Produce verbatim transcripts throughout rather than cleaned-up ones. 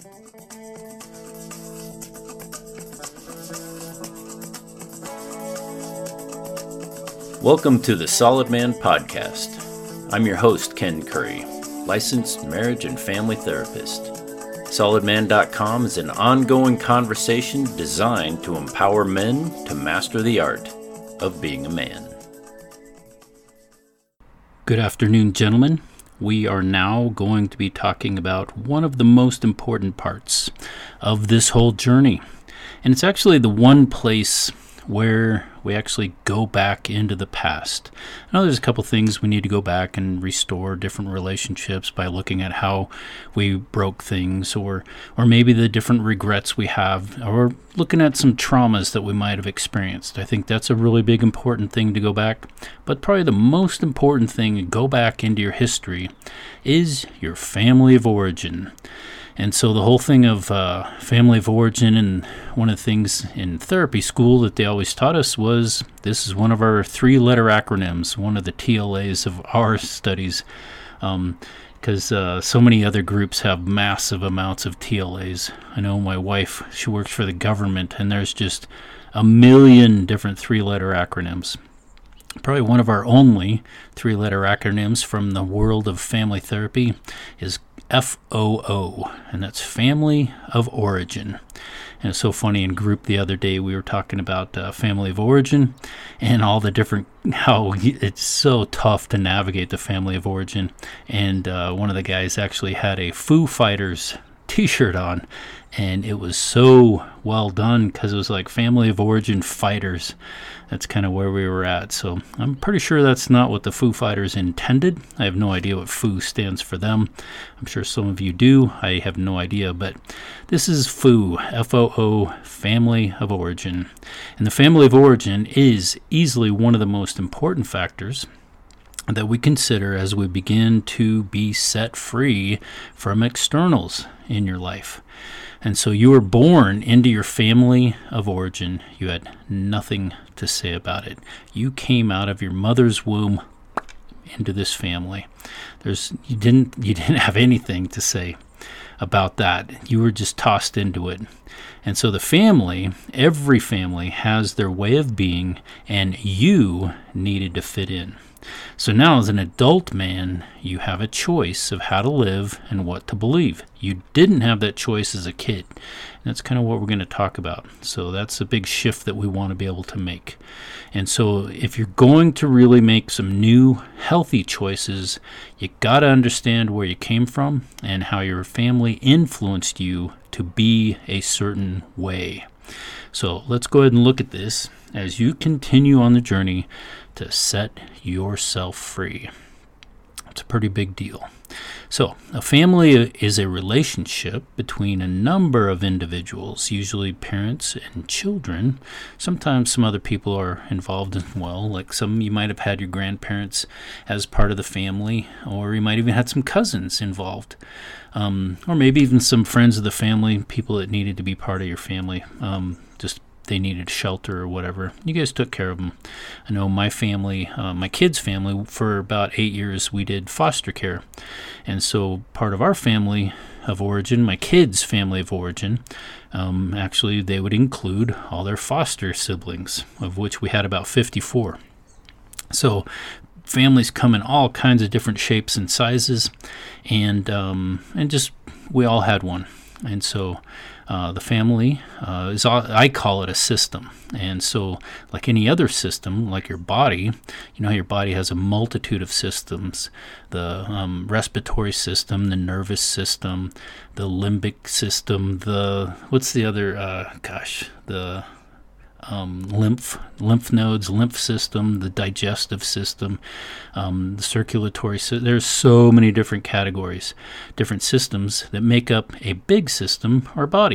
Welcome to the Solid Man Podcast. I'm your host, Ken Curry, licensed marriage and family therapist. solid man dot com is an ongoing conversation designed to empower men to master the art of being a man. Good afternoon, gentlemen. We are now going to be talking about one of the most important parts of this whole journey. And it's actually the one place where we actually go back into the past. I know there's a couple things we need to go back and restore different relationships by looking at how we broke things, or or maybe the different regrets we have, or looking at some traumas that we might have experienced. I think that's a really big important thing to go back. But probably the most important thing to go back into your history is your family of origin. And so the whole thing of uh, family of origin, and one of the things in therapy school that they always taught us was, this is one of our three-letter acronyms, one of the T L As of our studies, because um, uh, so many other groups have massive amounts of T L As. I know my wife, she works for the government, and there's just a million different three-letter acronyms. Probably one of our only three-letter acronyms from the world of family therapy is F O O, and that's Family of Origin. And it's so funny, in group the other day we were talking about uh, Family of Origin and all the different, how it's so tough to navigate the Family of Origin. And uh, one of the guys actually had a Foo Fighters t-shirt on, and it was so well done because it was like Family of Origin Fighters. That's kind of where we were at. So I'm pretty sure that's not what the Foo Fighters intended. I have no idea what Foo stands for them. I'm sure some of you do. I have no idea, but this is Foo, F O O, Family of Origin. And the Family of Origin is easily one of the most important factors that we consider as we begin to be set free from externals in your life. And so you were born into your family of origin. You had nothing to say about it. You came out of your mother's womb into this family. There's you didn't you didn't have anything to say about that. You were just tossed into it. And so the family, every family has their way of being, and you needed to fit in. So now as an adult man, you have a choice of how to live and what to believe. You didn't have that choice as a kid. And that's kind of what we're going to talk about. So that's a big shift that we want to be able to make. And so if you're going to really make some new healthy choices, you got to understand where you came from and how your family influenced you to be a certain way. So let's go ahead and look at this as you continue on the journey to set yourself free. It's a pretty big deal. So a family is a relationship between a number of individuals, usually parents and children. Sometimes some other people are involved as well, like some you might have had your grandparents as part of the family, or you might even had some cousins involved, um, or maybe even some friends of the family, people that needed to be part of your family, um, just they needed shelter or whatever. You guys took care of them. I know my family, uh, my kids' family, for about eight years, we did foster care. And so part of our family of origin, my kids' family of origin, um, actually they would include all their foster siblings, of which we had about fifty-four. So families come in all kinds of different shapes and sizes, and um, and just we all had one. And so uh, the family uh, is all, I call it a system. And so like any other system, like your body, you know how your body has a multitude of systems, the um, respiratory system, the nervous system, the limbic system, the, what's the other, uh, gosh, the Um, lymph, lymph nodes, lymph system, the digestive system, um, the circulatory system. There's so many different categories, different systems that make up a big system, our body.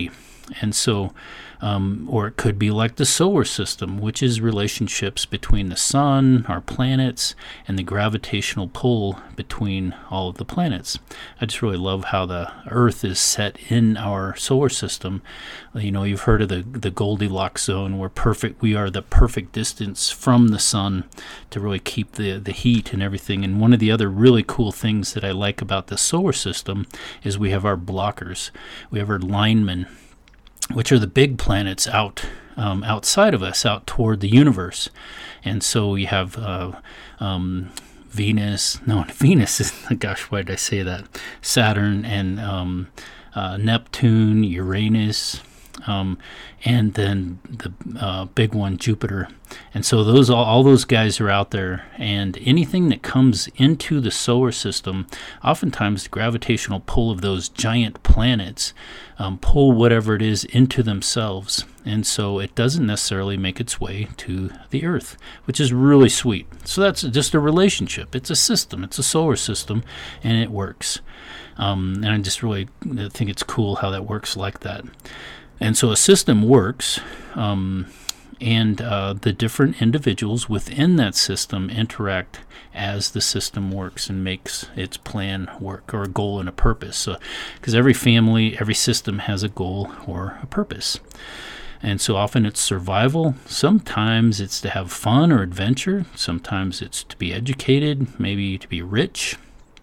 And so, um, or it could be like the solar system, which is relationships between the sun, our planets, and the gravitational pull between all of the planets. I just really love how the Earth is set in our solar system. You know, you've heard of the, the Goldilocks zone, where perfect we are the perfect distance from the sun to really keep the, the heat and everything. And one of the other really cool things that I like about the solar system is we have our blockers. We have our linemen, which are the big planets out um, outside of us, out toward the universe. And so we have uh, um, Venus, no, Venus is, gosh, why did I say that? Saturn and um, uh, Neptune, Uranus, um, and then the uh, big one, Jupiter. And so those all, all those guys are out there, and anything that comes into the solar system, oftentimes the gravitational pull of those giant planets um, pull whatever it is into themselves. And so it doesn't necessarily make its way to the Earth, which is really sweet. So that's just a relationship. It's a system. It's a solar system, and it works. Um, and I just really think it's cool how that works like that. And so a system works, um, and uh, the different individuals within that system interact as the system works and makes its plan work, or a goal and a purpose. So, because every family, every system has a goal or a purpose. And so often it's survival. Sometimes it's to have fun or adventure. Sometimes it's to be educated, maybe to be rich.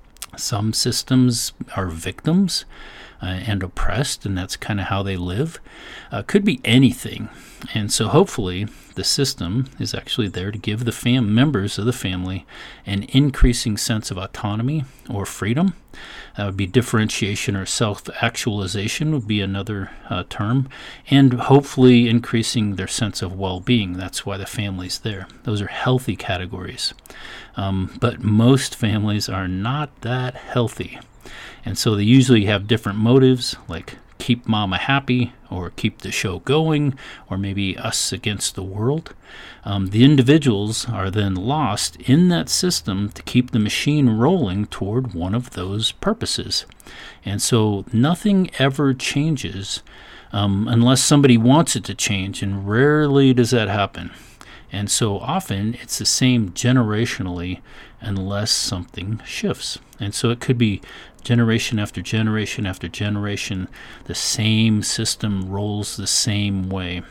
Some systems are victims uh, and oppressed, and that's kind of how they live. Uh, could be anything. And so hopefully the system is actually there to give the fam- members of the family an increasing sense of autonomy or freedom. That would be differentiation, or self-actualization would be another uh, term, and hopefully increasing their sense of well-being. That's why the family's there. Those are healthy categories. Um, but most families are not that healthy. And so they usually have different motives, like keep mama happy, or keep the show going, or maybe us against the world. Um, the individuals are then lost in that system to keep the machine rolling toward one of those purposes. And so nothing ever changes um, unless somebody wants it to change, and rarely does that happen. And so often it's the same generationally unless something shifts. And so it could be generation after generation after generation, the same system rolls the same way.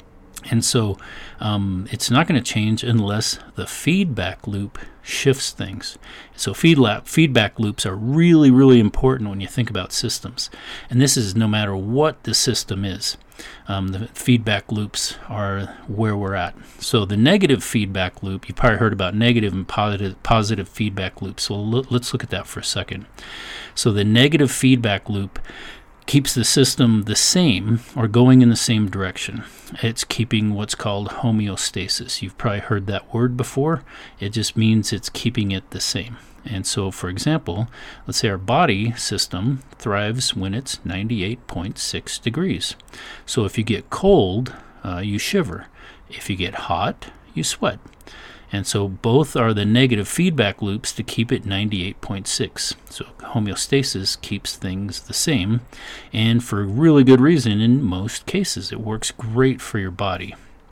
And so um, it's not going to change unless the feedback loop shifts things. So feedback feedback loops are really, really important when you think about systems. And this is no matter what the system is. Um, the feedback loops are where we're at. So the negative feedback loop, you've probably heard about negative and positive, positive feedback loops. So l- let's look at that for a second. So the negative feedback loop keeps the system the same, or going in the same direction. It's keeping what's called homeostasis. You've probably heard that word before. It just means it's keeping it the same. And so, for example, let's say our body system thrives when it's ninety-eight point six degrees. So if you get cold, uh, you shiver. If you get hot, you sweat. And so both are the negative feedback loops to keep it ninety-eight point six. So homeostasis keeps things the same, and for really good reason in most cases. It works great for your body.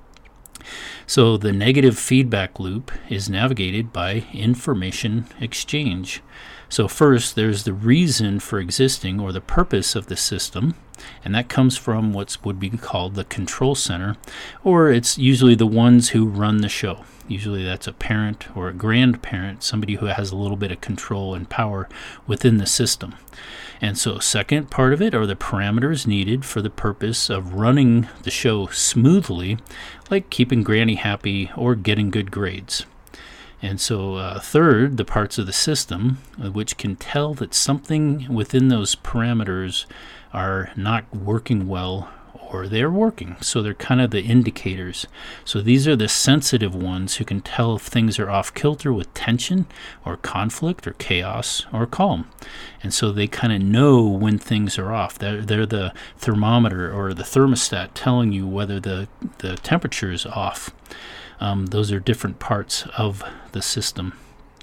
So the negative feedback loop is navigated by information exchange. So first, there's the reason for existing, or the purpose of the system, and that comes from what would be called the control center, or it's usually the ones who run the show. Usually that's a parent or a grandparent, somebody who has a little bit of control and power within the system. And so second part of it are the parameters needed for the purpose of running the show smoothly, like keeping Granny happy or getting good grades. And so uh, third, the parts of the system uh, which can tell that something within those parameters are not working well, or they're working. So they're kind of the indicators. So these are the sensitive ones who can tell if things are off kilter with tension or conflict or chaos or calm. And so they kind of know when things are off. They're, they're the thermometer or the thermostat telling you whether the, the temperature is off. Um, those are different parts of the system.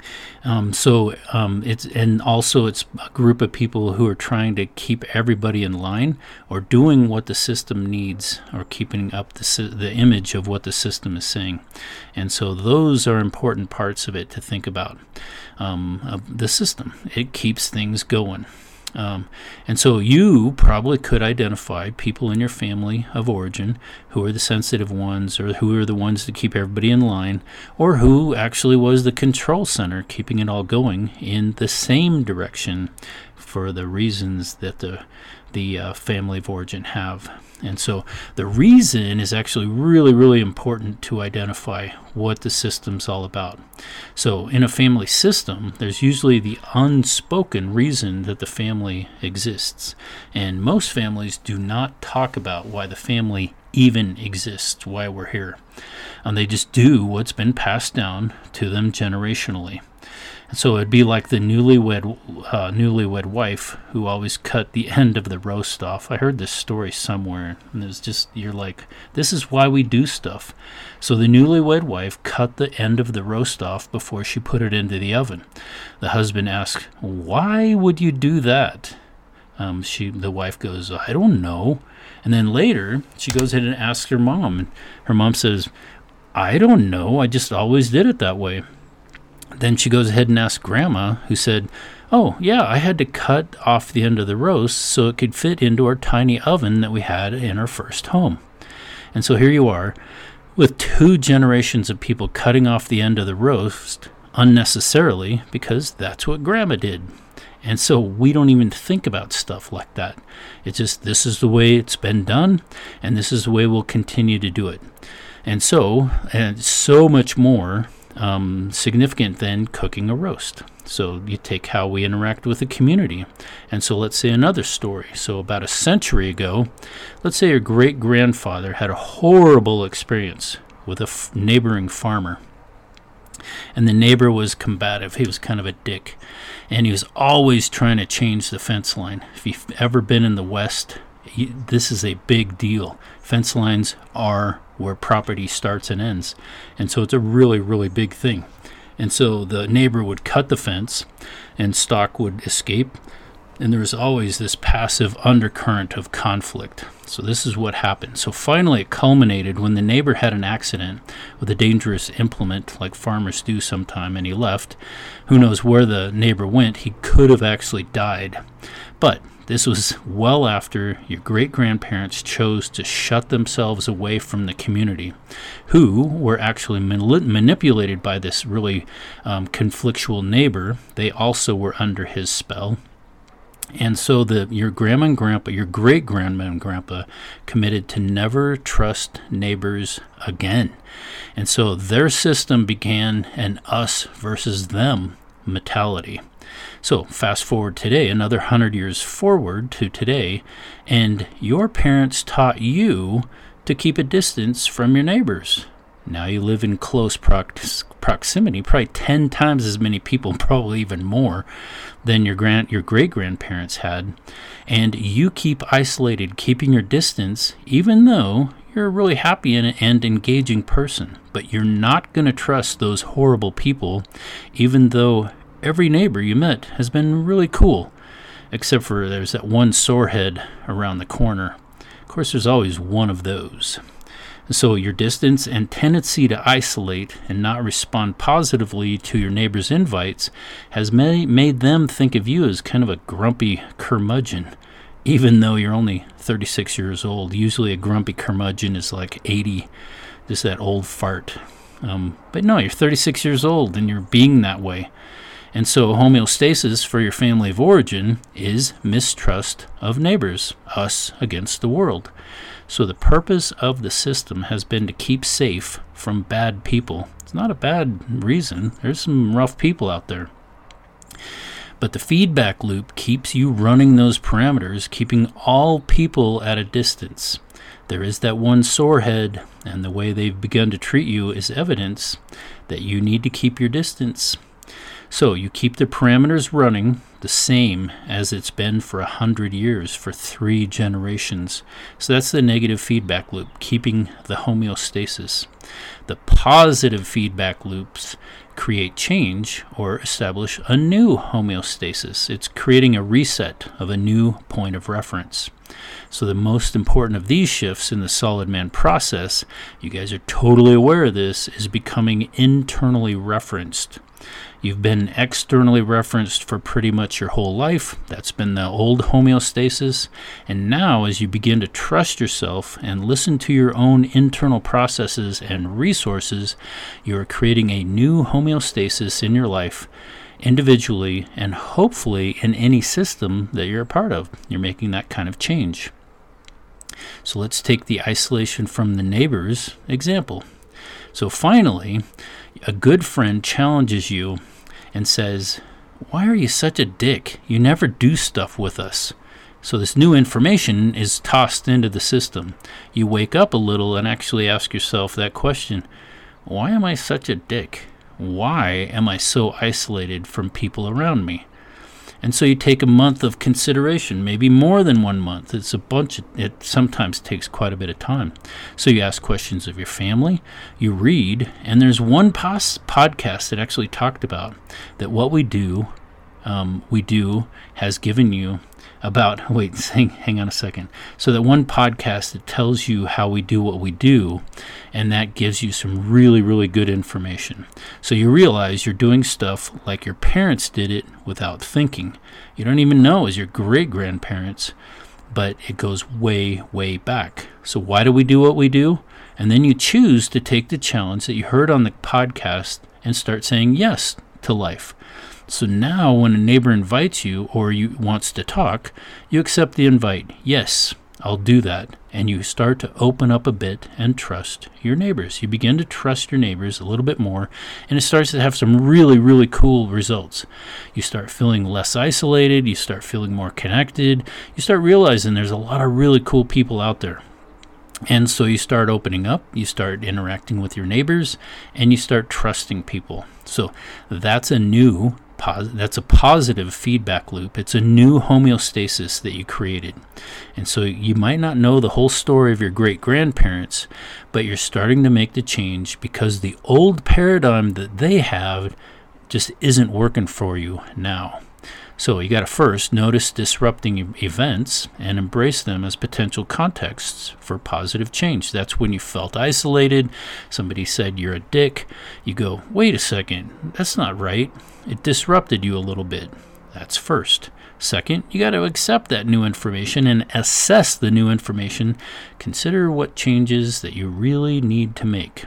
Um, so um, it's and also it's a group of people who are trying to keep everybody in line or doing what the system needs or keeping up the sy- the image of what the system is saying. And so those are important parts of it to think about. Um, of the system, it keeps things going. Um, and so you probably could identify people in your family of origin who are the sensitive ones, or who are the ones to keep everybody in line, or who actually was the control center keeping it all going in the same direction for the reasons that the the uh, family of origin have. And so the reason is actually really, really important to identify what the system's all about. So in a family system, there's usually the unspoken reason that the family exists. And most families do not talk about why the family even exists, why we're here. And they just do what's been passed down to them generationally. So it'd be like the newlywed uh, newlywed wife who always cut the end of the roast off. I heard this story somewhere, and it's just, you're like, this is why we do stuff. So the newlywed wife cut the end of the roast off before she put it into the oven. The husband asked, "Why would you do that?" Um, she, the wife goes, "I don't know." And then later, she goes ahead and asks her mom, and her mom says, "I don't know. I just always did it that way." Then she goes ahead and asks Grandma, who said, "Oh, yeah, I had to cut off the end of the roast so it could fit into our tiny oven that we had in our first home." And so here you are, with two generations of people cutting off the end of the roast unnecessarily because that's what Grandma did. And so we don't even think about stuff like that. It's just, this is the way it's been done, and this is the way we'll continue to do it. And so, and so much more Um, significant than cooking a roast. So you take how we interact with the community. And so let's say another story. So about a century ago, let's say your great-grandfather had a horrible experience with a f- neighboring farmer. And the neighbor was combative. He was kind of a dick. And he was always trying to change the fence line. If you've ever been in the West, you, this is a big deal. Fence lines are where property starts and ends. And so it's a really, really big thing. And so the neighbor would cut the fence and stock would escape. And there was always this passive undercurrent of conflict. So this is what happened. So finally it culminated when the neighbor had an accident with a dangerous implement like farmers do sometime, and he left. Who knows where the neighbor went? He could have actually died. But this was well after your great-grandparents chose to shut themselves away from the community, who were actually manip- manipulated by this really um, conflictual neighbor. They also were under his spell. And so the your grandma and grandpa, your great-grandma and grandpa committed to never trust neighbors again. And so their system began an us versus them mentality. So fast forward today, another hundred years forward to today, and your parents taught you to keep a distance from your neighbors. Now you live in close prox- proximity, probably ten times as many people, probably even more, than your grand your great-grandparents had, and you keep isolated, keeping your distance, even though you're a really happy and, and engaging person. But you're not going to trust those horrible people, even though every neighbor you met has been really cool, except for there's that one sorehead around the corner. Of course, there's always one of those. So your distance and tendency to isolate and not respond positively to your neighbor's invites has made, made them think of you as kind of a grumpy curmudgeon, even though you're only thirty-six years old. Usually a grumpy curmudgeon is like eighty, just that old fart. Um, but no, you're thirty-six years old and you're being that way. And so homeostasis for your family of origin is mistrust of neighbors, us against the world. So the purpose of the system has been to keep safe from bad people. It's not a bad reason. There's some rough people out there. But the feedback loop keeps you running those parameters, keeping all people at a distance. There is that one sorehead, and the way they've begun to treat you is evidence that you need to keep your distance. So you keep the parameters running the same as it's been for a hundred years, for three generations. So that's the negative feedback loop, keeping the homeostasis. The positive feedback loops create change or establish a new homeostasis. It's creating a reset of a new point of reference. So the most important of these shifts in the solid man process, you guys are totally aware of this, is becoming internally referenced. You've been externally referenced for pretty much your whole life. That's been the old homeostasis. And now, as you begin to trust yourself and listen to your own internal processes and resources, you are creating a new homeostasis in your life, individually and hopefully in any system that you're a part of. You're making that kind of change. So let's take the isolation from the neighbors example. So finally, a good friend challenges you and says, "Why are you such a dick? You never do stuff with us." So this new information is tossed into the system. You wake up a little and actually ask yourself that question: why am I such a dick? Why am I so isolated from people around me? And so you take a month of consideration, maybe more than one month. It's a bunch of, it sometimes takes quite a bit of time. So you ask questions of your family, you read, and there's one pos- podcast that actually talked about that what we do, um, we do has given you about, wait, hang, hang on a second. So that one podcast that tells you how we do what we do, and that gives you some really, really good information. So you realize you're doing stuff like your parents did it without thinking. You don't even know as your great-grandparents, but it goes way, way back. So why do we do what we do? And then you choose to take the challenge that you heard on the podcast and start saying yes to life. So now when a neighbor invites you or you wants to talk, you accept the invite. Yes, I'll do that. And you start to open up a bit and trust your neighbors. You begin to trust your neighbors a little bit more, and it starts to have some really, really cool results. You start feeling less isolated. You start feeling more connected. You start realizing there's a lot of really cool people out there. And so you start opening up, you start interacting with your neighbors, and you start trusting people. So that's a new That's a positive feedback loop. It's a new homeostasis that you created. And so you might not know the whole story of your great-grandparents, but you're starting to make the change because the old paradigm that they have just isn't working for you now. So you got to first notice disrupting events and embrace them as potential contexts for positive change. That's when you felt isolated. Somebody said you're a dick. You go, wait a second, that's not right. It disrupted you a little bit. That's first. Second, you got to accept that new information and assess the new information. Consider what changes that you really need to make.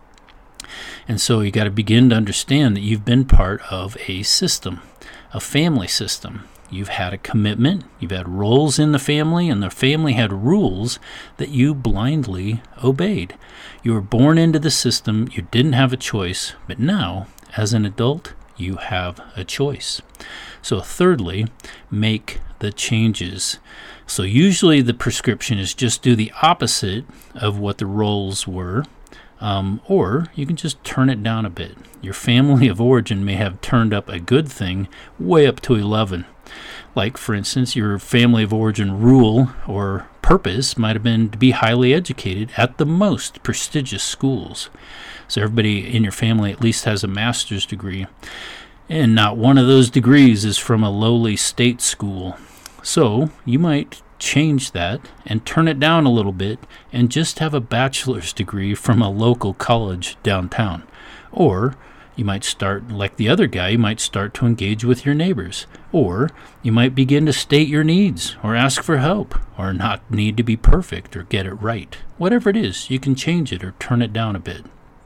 And so you got to begin to understand that you've been part of a system, a family system. You've had a commitment, you've had roles in the family, and the family had rules that you blindly obeyed. You were born into the system, you didn't have a choice, but now, as an adult, you have a choice. So thirdly, make the changes. So usually the prescription is just do the opposite of what the roles were. Um, or you can just turn it down a bit. Your family of origin may have turned up a good thing way up to eleven. Like, for instance, your family of origin rule or purpose might have been to be highly educated at the most prestigious schools. So everybody in your family at least has a master's degree. And not one of those degrees is from a lowly state school. So you might change that and turn it down a little bit and just have a bachelor's degree from a local college downtown. Or you might start, like the other guy, you might start to engage with your neighbors. Or you might begin to state your needs or ask for help or not need to be perfect or get it right. Whatever it is, you can change it or turn it down a bit.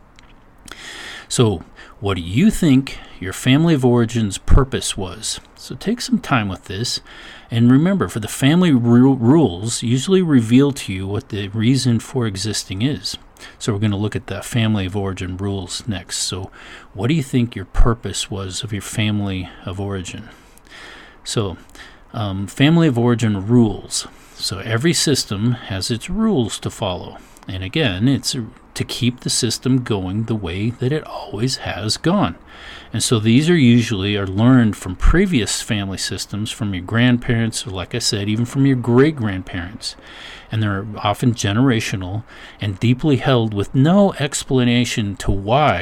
So what do you think your family of origin's purpose was? So take some time with this. And remember, for the family ru- rules usually reveal to you what the reason for existing is. So we're going to look at the family of origin rules next. So what do you think your purpose was of your family of origin? So um, family of origin rules. So every system has its rules to follow. And again, it's to keep the system going the way that it always has gone. And so these are usually are learned from previous family systems, from your grandparents, or like I said, even from your great-grandparents. And they're often generational and deeply held with no explanation to why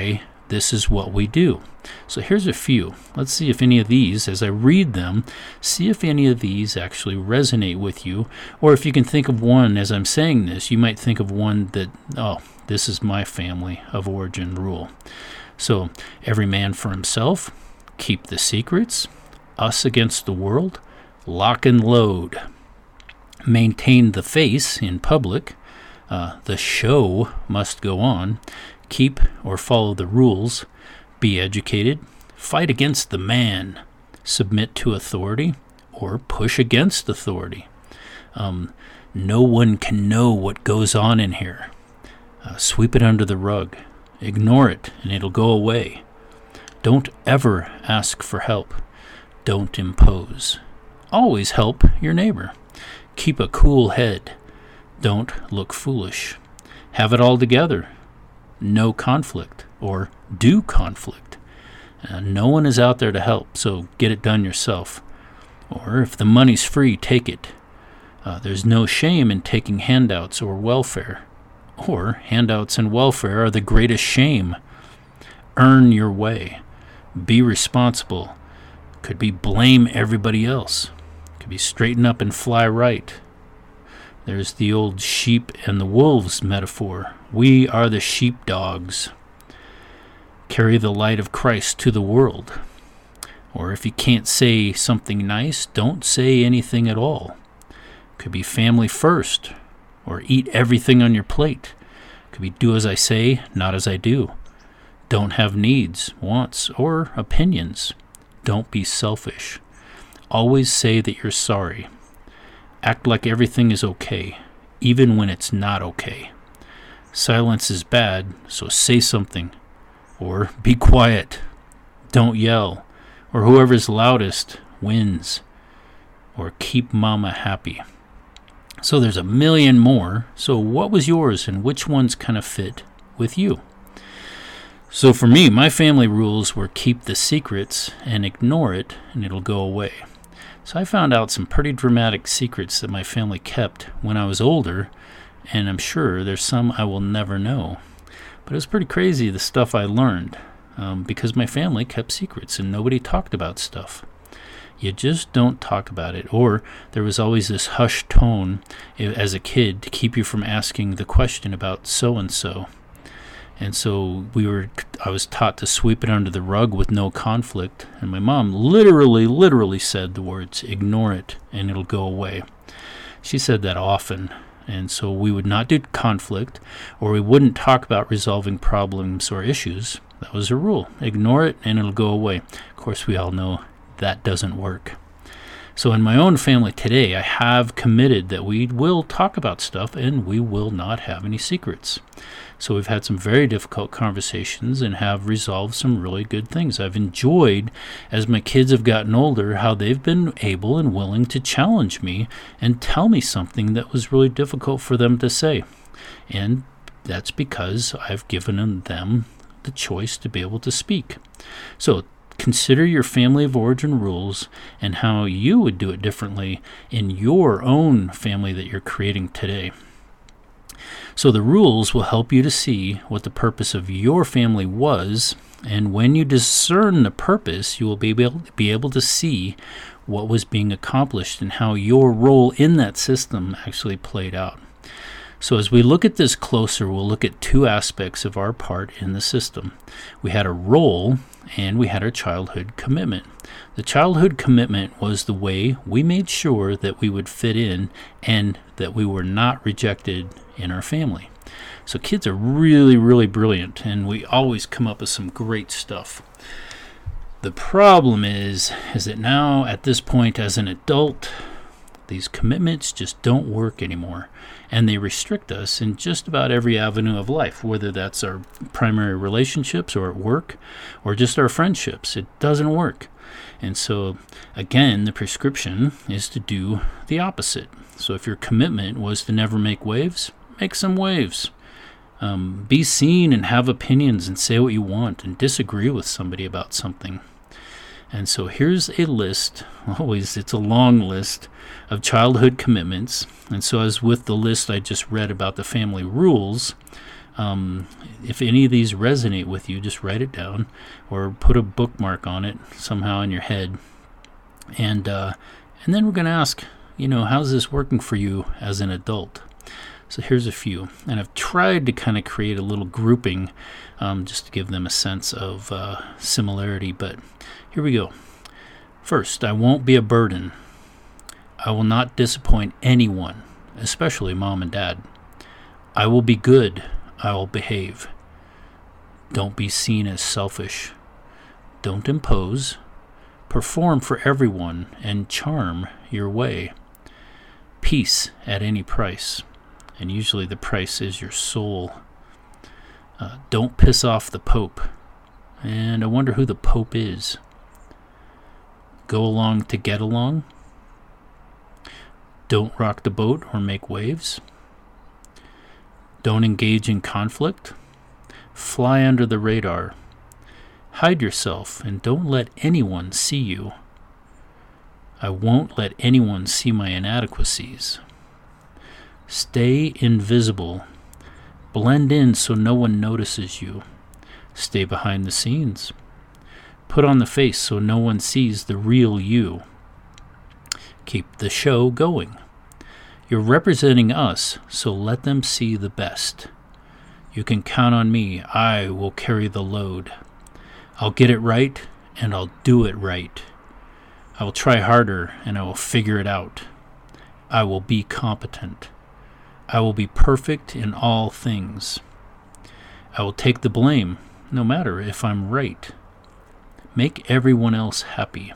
this is what we do. So here's a few. Let's see if any of these, as I read them, see if any of these actually resonate with you. Or if you can think of one, as I'm saying this, you might think of one that, oh, this is my family of origin rule. So, every man for himself, keep the secrets, us against the world, lock and load, maintain the face in public, uh, the show must go on, keep or follow the rules, be educated, fight against the man, submit to authority, or push against authority. Um, no one can know what goes on in here. Uh, sweep it under the rug. Ignore it, and it'll go away. Don't ever ask for help. Don't impose. Always help your neighbor. Keep a cool head. Don't look foolish. Have it all together. No conflict, or do conflict. Uh, no one is out there to help, so get it done yourself. Or if the money's free, take it. Uh, there's no shame in taking handouts or welfare. Or handouts and welfare are the greatest shame. Earn your way. Be responsible. Could be blame everybody else. Could be straighten up and fly right. There's the old sheep and the wolves metaphor. We are the sheepdogs. Carry the light of Christ to the world. Or if you can't say something nice, don't say anything at all. Could be family first. Or eat everything on your plate. Could be do as I say, not as I do. Don't have needs, wants, or opinions. Don't be selfish. Always say that you're sorry. Act like everything is okay, even when it's not okay. Silence is bad, so say something. Or be quiet. Don't yell. Or whoever's loudest wins. Or keep mama happy. So there's a million more. So what was yours and which ones kind of fit with you? So for me, my family rules were keep the secrets and ignore it and it'll go away. So I found out some pretty dramatic secrets that my family kept when I was older, and I'm sure there's some I will never know. But it was pretty crazy the stuff I learned um, because my family kept secrets and nobody talked about stuff. You just don't talk about it. Or there was always this hushed tone as a kid to keep you from asking the question about so-and-so. And so we were, I was taught to sweep it under the rug with no conflict. And my mom literally, literally said the words, ignore it and it'll go away. She said that often. And so we would not do conflict, or we wouldn't talk about resolving problems or issues. That was a rule. Ignore it and it'll go away. Of course, we all know that doesn't work. So in my own family today, I have committed that we will talk about stuff and we will not have any secrets. So we've had some very difficult conversations and have resolved some really good things. I've enjoyed, as my kids have gotten older, how they've been able and willing to challenge me and tell me something that was really difficult for them to say. And that's because I've given them the choice to be able to speak. So consider your family of origin rules and how you would do it differently in your own family that you're creating today. So the rules will help you to see what the purpose of your family was, and when you discern the purpose, you will be able, be able to see what was being accomplished and how your role in that system actually played out. So as we look at this closer, we'll look at two aspects of our part in the system. We had a role and we had our childhood commitment. The childhood commitment was the way we made sure that we would fit in and that we were not rejected in our family. So kids are really, really brilliant, and we always come up with some great stuff. The problem is, is that now at this point as an adult, these commitments just don't work anymore, and they restrict us in just about every avenue of life, whether that's our primary relationships or at work or just our friendships. It doesn't work. And so, again, the prescription is to do the opposite. So if your commitment was to never make waves, make some waves. Um, be seen and have opinions and say what you want and disagree with somebody about something. And so here's a list, always it's a long list, of childhood commitments. And so as with the list I just read about the family rules, Um, if any of these resonate with you, just write it down or put a bookmark on it somehow in your head. And uh, and then we're going to ask, you know, how's this working for you as an adult? So here's a few. And I've tried to kind of create a little grouping um, just to give them a sense of uh, similarity. But here we go. First, I won't be a burden. I will not disappoint anyone, especially mom and dad. I will be good. I will behave. Don't be seen as selfish. Don't impose. Perform for everyone and charm your way. Peace at any price. And usually the price is your soul. Uh, don't piss off the Pope. And I wonder who the Pope is. Go along to get along. Don't rock the boat or make waves. Don't engage in conflict. Fly under the radar. Hide yourself and don't let anyone see you. I won't let anyone see my inadequacies. Stay invisible. Blend in so no one notices you. Stay behind the scenes. Put on the face so no one sees the real you. Keep the show going. You're representing us, so let them see the best. You can count on me. I will carry the load. I'll get it right, and I'll do it right. I will try harder, and I will figure it out. I will be competent. I will be perfect in all things. I will take the blame, no matter if I'm right. Make everyone else happy.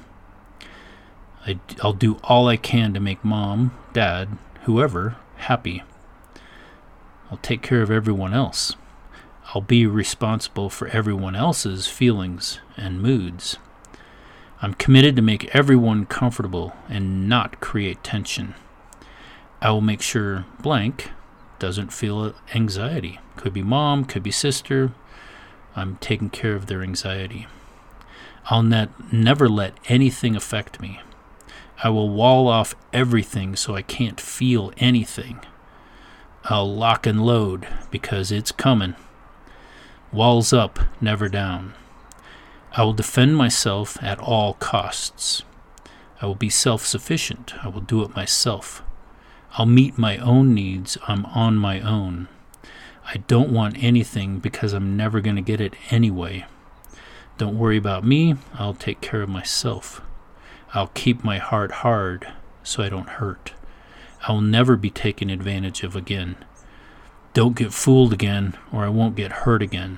I, I'll do all I can to make mom, dad, whoever, happy. I'll take care of everyone else. I'll be responsible for everyone else's feelings and moods. I'm committed to make everyone comfortable and not create tension. I will make sure blank doesn't feel anxiety. Could be mom, could be sister. I'm taking care of their anxiety. I'll net, never let anything affect me. I will wall off everything so I can't feel anything. I'll lock and load because it's coming. Walls up, never down. I will defend myself at all costs. I will be self-sufficient. I will do it myself. I'll meet my own needs. I'm on my own. I don't want anything because I'm never going to get it anyway. Don't worry about me. I'll take care of myself. I'll keep my heart hard so I don't hurt. I will never be taken advantage of again. Don't get fooled again or I won't get hurt again.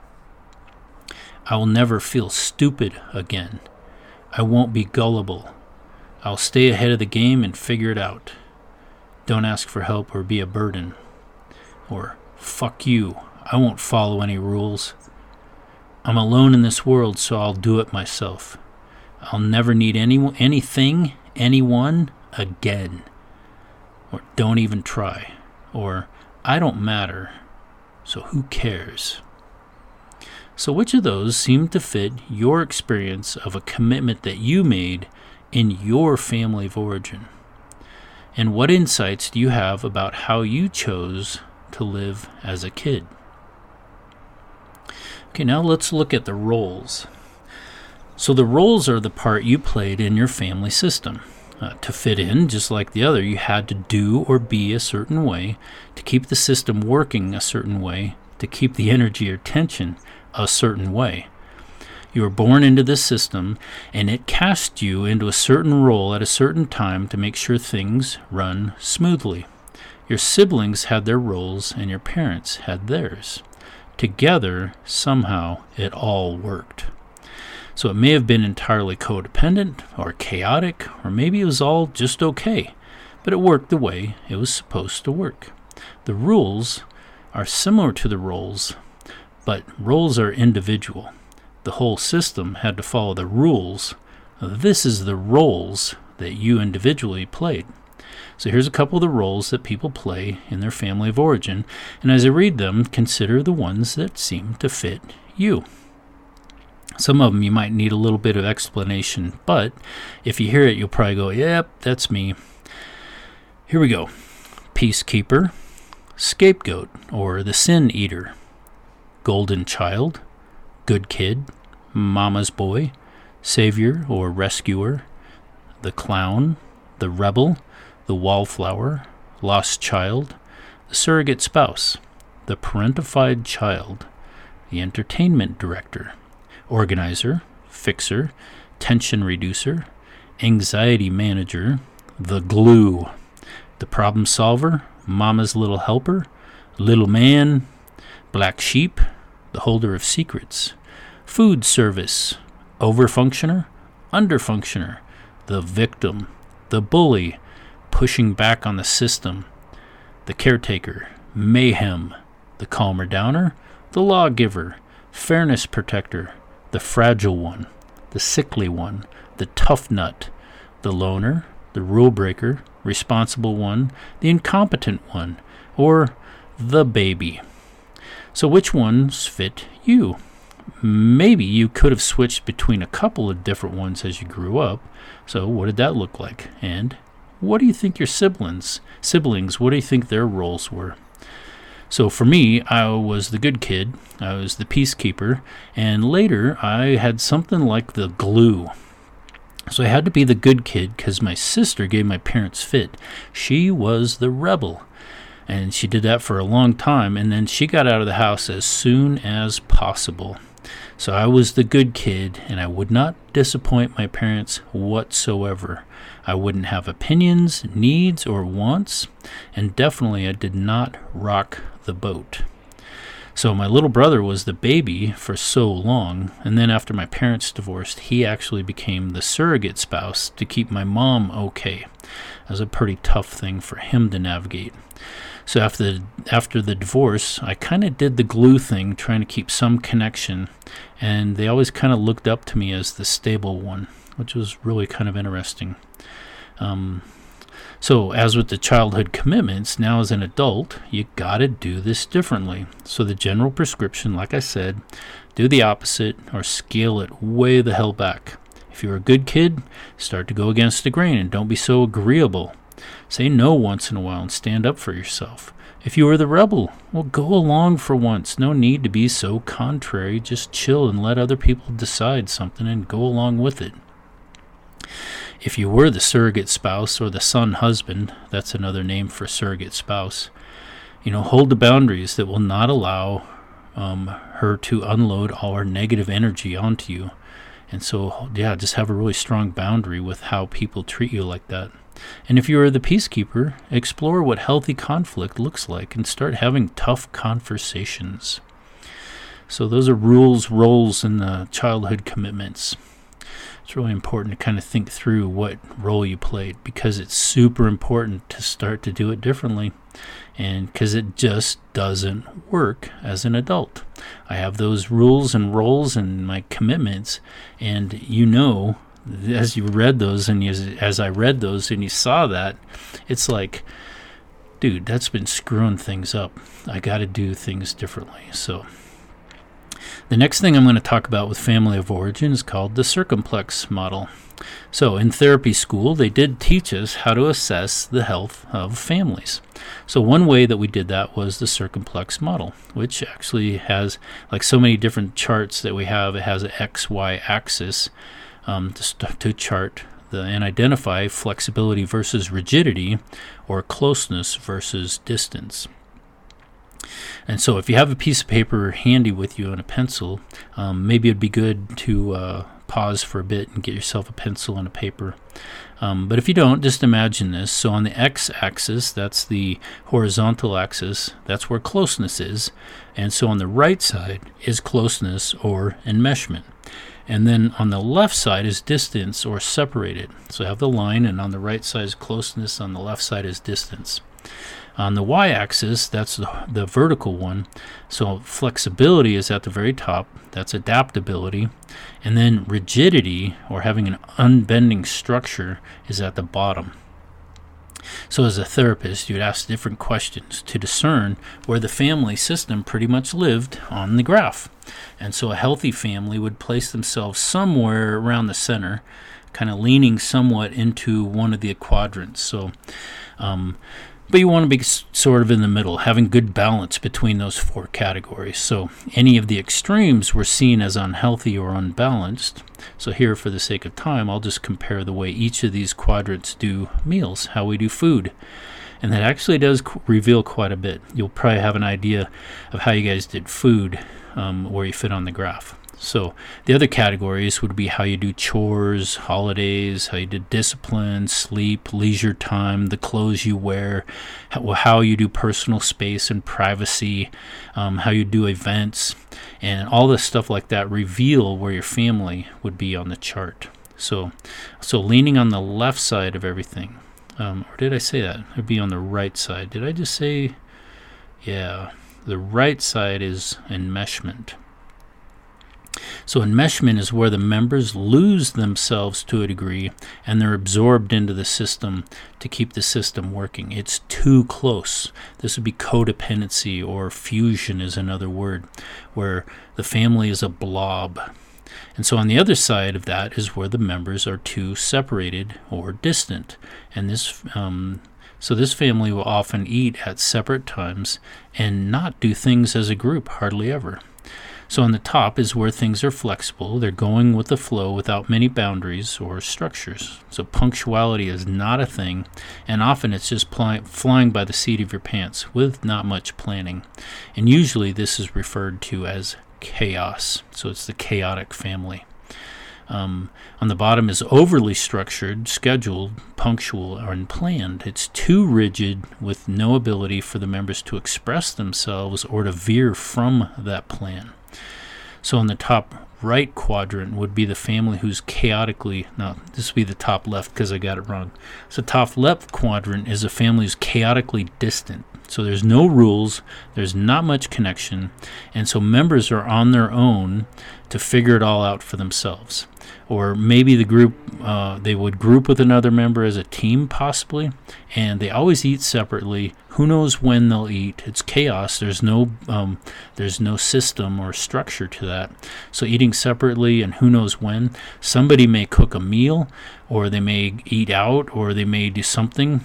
I will never feel stupid again. I won't be gullible. I'll stay ahead of the game and figure it out. Don't ask for help or be a burden. Or, fuck you, I won't follow any rules. I'm alone in this world, so I'll do it myself. I'll never need any, anything, anyone, again. Or don't even try. Or, I don't matter, so who cares? So which of those seem to fit your experience of a commitment that you made in your family of origin? And what insights do you have about how you chose to live as a kid? Okay, now let's look at the roles. So the roles are the part you played in your family system. Uh, to fit in, just like the other, you had to do or be a certain way to keep the system working a certain way, to keep the energy or tension a certain way. You were born into this system, and it cast you into a certain role at a certain time to make sure things run smoothly. Your siblings had their roles, and your parents had theirs. Together, somehow, it all worked. So it may have been entirely codependent or chaotic, or maybe it was all just okay, but it worked the way it was supposed to work. The rules are similar to the roles, but roles are individual. The whole system had to follow the rules. This is the roles that you individually played. So here's a couple of the roles that people play in their family of origin, and as I read them, consider the ones that seem to fit you. Some of them you might need a little bit of explanation, but if you hear it, you'll probably go, yep, that's me. Here we go. Peacekeeper, scapegoat or the sin eater, golden child, good kid, mama's boy, savior or rescuer, the clown, the rebel, the wallflower, lost child, the surrogate spouse, the parentified child, the entertainment director, organizer, fixer, tension reducer, anxiety manager, the glue, the problem solver, mama's little helper, little man, black sheep, the holder of secrets, food service, overfunctioner, underfunctioner, the victim, the bully, pushing back on the system, the caretaker, mayhem, the calmer downer, the lawgiver, fairness protector, the fragile one, the sickly one, the tough nut, the loner, the rule breaker, responsible one, the incompetent one, or the baby. So which ones fit you? Maybe you could have switched between a couple of different ones as you grew up. So what did that look like? And what do you think your siblings, siblings, what do you think their roles were? So for me, I was the good kid, I was the peacekeeper, and later I had something like the glue. So I had to be the good kid because my sister gave my parents fit. She was the rebel, and she did that for a long time, and then she got out of the house as soon as possible. So I was the good kid, and I would not disappoint my parents whatsoever. I wouldn't have opinions, needs, or wants, and definitely I did not rock the boat. So my little brother was the baby for so long, and then after my parents divorced, he actually became the surrogate spouse to keep my mom okay. That was a pretty tough thing for him to navigate. So after the, after the divorce, I kind of did the glue thing, trying to keep some connection, and they always kind of looked up to me as the stable one, which was really kind of interesting. Um, so as with the childhood commitments, now as an adult, you gotta do this differently. So the general prescription, like I said, do the opposite or scale it way the hell back. If you're a good kid, start to go against the grain and don't be so agreeable. Say no once in a while and stand up for yourself. If you are the rebel, well, go along for once. No need to be so contrary. Just chill and let other people decide something and go along with it. If you were the surrogate spouse or the son husband, that's another name for surrogate spouse, you know, hold the boundaries that will not allow um, her to unload all her negative energy onto you. And so, yeah, just have a really strong boundary with how people treat you like that. And if you are the peacekeeper, explore what healthy conflict looks like and start having tough conversations. So those are rules, roles, and uh, childhood commitments. It's really important to kind of think through what role you played, because it's super important to start to do it differently, and because it just doesn't work as an adult. I have those rules and roles and my commitments, and you know, as you read those and you, as I read those and you saw that, it's like, dude, that's been screwing things up. I got to do things differently. So the next thing I'm going to talk about with family of origin is called the circumplex model. So in therapy school, they did teach us how to assess the health of families. So one way that we did that was the circumplex model, which actually has, like so many different charts that we have, it has an X Y axis um, to, st- to chart the, and identify flexibility versus rigidity, or closeness versus distance. And so if you have a piece of paper handy with you and a pencil, um, maybe it'd be good to uh, pause for a bit and get yourself a pencil and a paper. Um, but if you don't, just imagine this. So on the x-axis, that's the horizontal axis, that's where closeness is. And so on the right side is closeness or enmeshment. And then on the left side is distance or separated. So I have the line, and on the right side is closeness, on the left side is distance. On the y-axis, that's the, the vertical one. So flexibility is at the very top. That's adaptability. And then rigidity, or having an unbending structure, is at the bottom. So as a therapist, you'd ask different questions to discern where the family system pretty much lived on the graph. And so a healthy family would place themselves somewhere around the center, kind of leaning somewhat into one of the quadrants. So um, But you want to be s- sort of in the middle, having good balance between those four categories. So any of the extremes were seen as unhealthy or unbalanced. So here, for the sake of time, I'll just compare the way each of these quadrants do meals, how we do food. And that actually does qu- reveal quite a bit. You'll probably have an idea of how you guys did food, um, where you fit on the graph. So the other categories would be how you do chores, holidays, how you did discipline, sleep, leisure time, the clothes you wear, how, how you do personal space and privacy, um, how you do events, and all this stuff like that reveal where your family would be on the chart. So, so leaning on the left side of everything, um, or did I say that? It'd be on the right side. Did I just say? Yeah, the right side is enmeshment. So enmeshment is where the members lose themselves to a degree and they're absorbed into the system to keep the system working. It's too close. This would be codependency, or fusion is another word, where the family is a blob. And so on the other side of that is where the members are too separated or distant. And this um, so this family will often eat at separate times and not do things as a group, hardly ever. So on the top is where things are flexible. They're going with the flow without many boundaries or structures. So punctuality is not a thing, and often it's just ply- flying by the seat of your pants with not much planning. And usually this is referred to as chaos. So it's the chaotic family. Um, on the bottom is overly structured, scheduled, punctual, or unplanned. It's too rigid with no ability for the members to express themselves or to veer from that plan. So on the top right quadrant would be the family who's chaotically, no, this would be the top left because I got it wrong. So top left quadrant is a family who's chaotically distant. So there's no rules, there's not much connection, and so members are on their own to figure it all out for themselves. Or maybe the group, uh, they would group with another member as a team possibly, and they always eat separately. Who knows when they'll eat? It's chaos. There's no um, there's no system or structure to that. So eating separately and who knows when. Somebody may cook a meal, or they may eat out, or they may do something,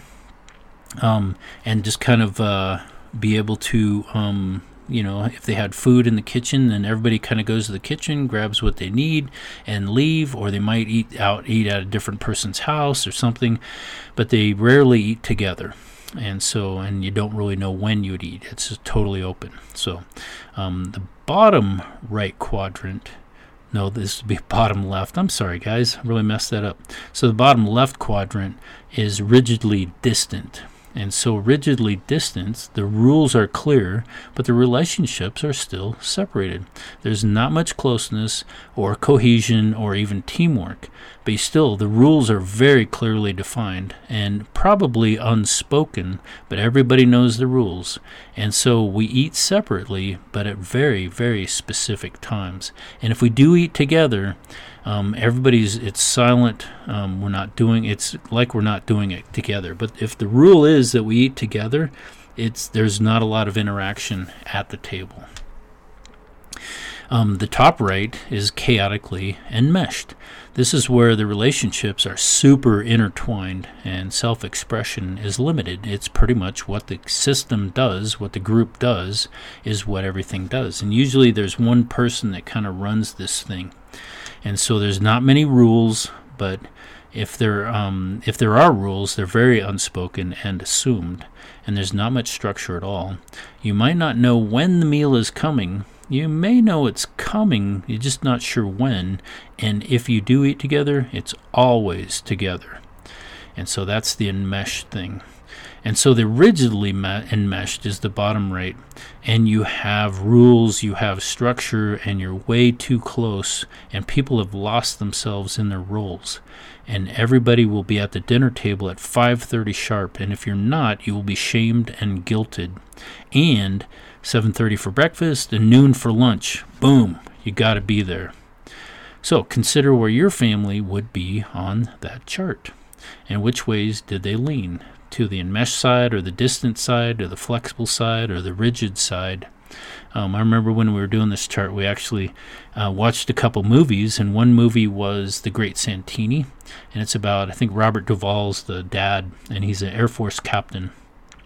um, and just kind of uh, be able to, um, you know, if they had food in the kitchen, then everybody kind of goes to the kitchen, grabs what they need, and leave. Or they might eat out, eat at a different person's house or something, but they rarely eat together. And so, and you don't really know when you would eat. It's just totally open. So, um, the bottom right quadrant, no, this would be bottom left. I'm sorry, guys, I really messed that up. So the bottom left quadrant is rigidly distant. And so rigidly distant, the rules are clear, but the relationships are still separated. There's not much closeness or cohesion or even teamwork, but still the rules are very clearly defined and probably unspoken, but everybody knows the rules. And so we eat separately, but at very, very specific times. And if we do eat together, Um, everybody's, it's silent. Um, we're not doing, it's like we're not doing it together. But if the rule is that we eat together, it's, there's not a lot of interaction at the table. Um, the top right is chaotically enmeshed. This is where the relationships are super intertwined and self-expression is limited. It's pretty much what the system does, what the group does, is what everything does. And usually there's one person that kind of runs this thing. And so there's not many rules, but if there um, if there are rules, they're very unspoken and assumed, and there's not much structure at all. You might not know when the meal is coming. You may know it's coming, you're just not sure when. And if you do eat together, it's always together. And so that's the enmeshed thing. And so the rigidly enmeshed is the bottom right. And you have rules, you have structure, and you're way too close. And people have lost themselves in their roles. And everybody will be at the dinner table at five thirty sharp. And if you're not, you will be shamed and guilted. And seven thirty for breakfast and noon for lunch. Boom, you got to be there. So consider where your family would be on that chart. And which ways did they lean? To the enmeshed side, or the distant side, or the flexible side, or the rigid side. Um, I remember when we were doing this chart, we actually uh, watched a couple movies, and one movie was The Great Santini, and it's about, I think, Robert Duvall's the dad, and he's an Air Force captain.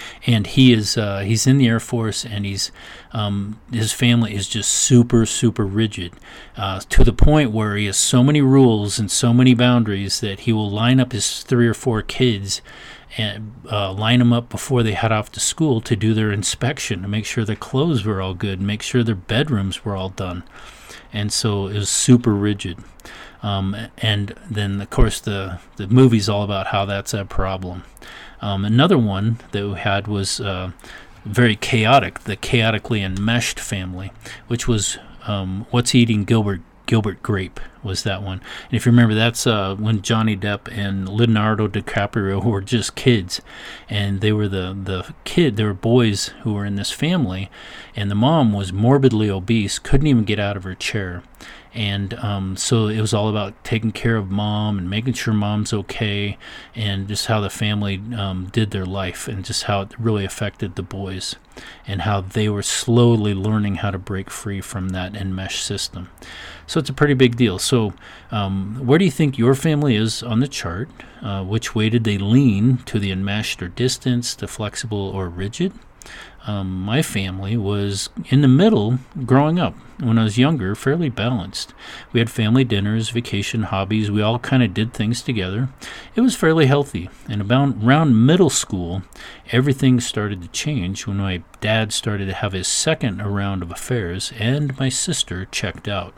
and he is uh, he's in the Air Force, and he's um, his family is just super super rigid, uh, to the point where he has so many rules and so many boundaries that he will line up his three or four kids and uh, line them up before they head off to school to do their inspection, to make sure their clothes were all good, make sure their bedrooms were all done. And so it was super rigid. Um, and then, of course, the, the movie's all about how that's a problem. Um, another one that we had was uh, very chaotic, the chaotically enmeshed family, which was um, What's Eating Gilbert Gilbert Grape was that one. And if you remember, that's uh, when Johnny Depp and Leonardo DiCaprio were just kids, and they were the, the kid, they were boys who were in this family, and the mom was morbidly obese, couldn't even get out of her chair. And um, so it was all about taking care of mom and making sure mom's okay, and just how the family um, did their life, and just how it really affected the boys, and how they were slowly learning how to break free from that enmeshed system. So it's a pretty big deal. So um, where do you think your family is on the chart? Uh, which way did they lean, to the enmeshed or distance, to flexible or rigid? Um, my family was in the middle growing up. When I was younger, fairly balanced. We had family dinners, vacation, hobbies. We all kind of did things together. It was fairly healthy. And about around middle school, everything started to change when my dad started to have his second round of affairs, and my sister checked out.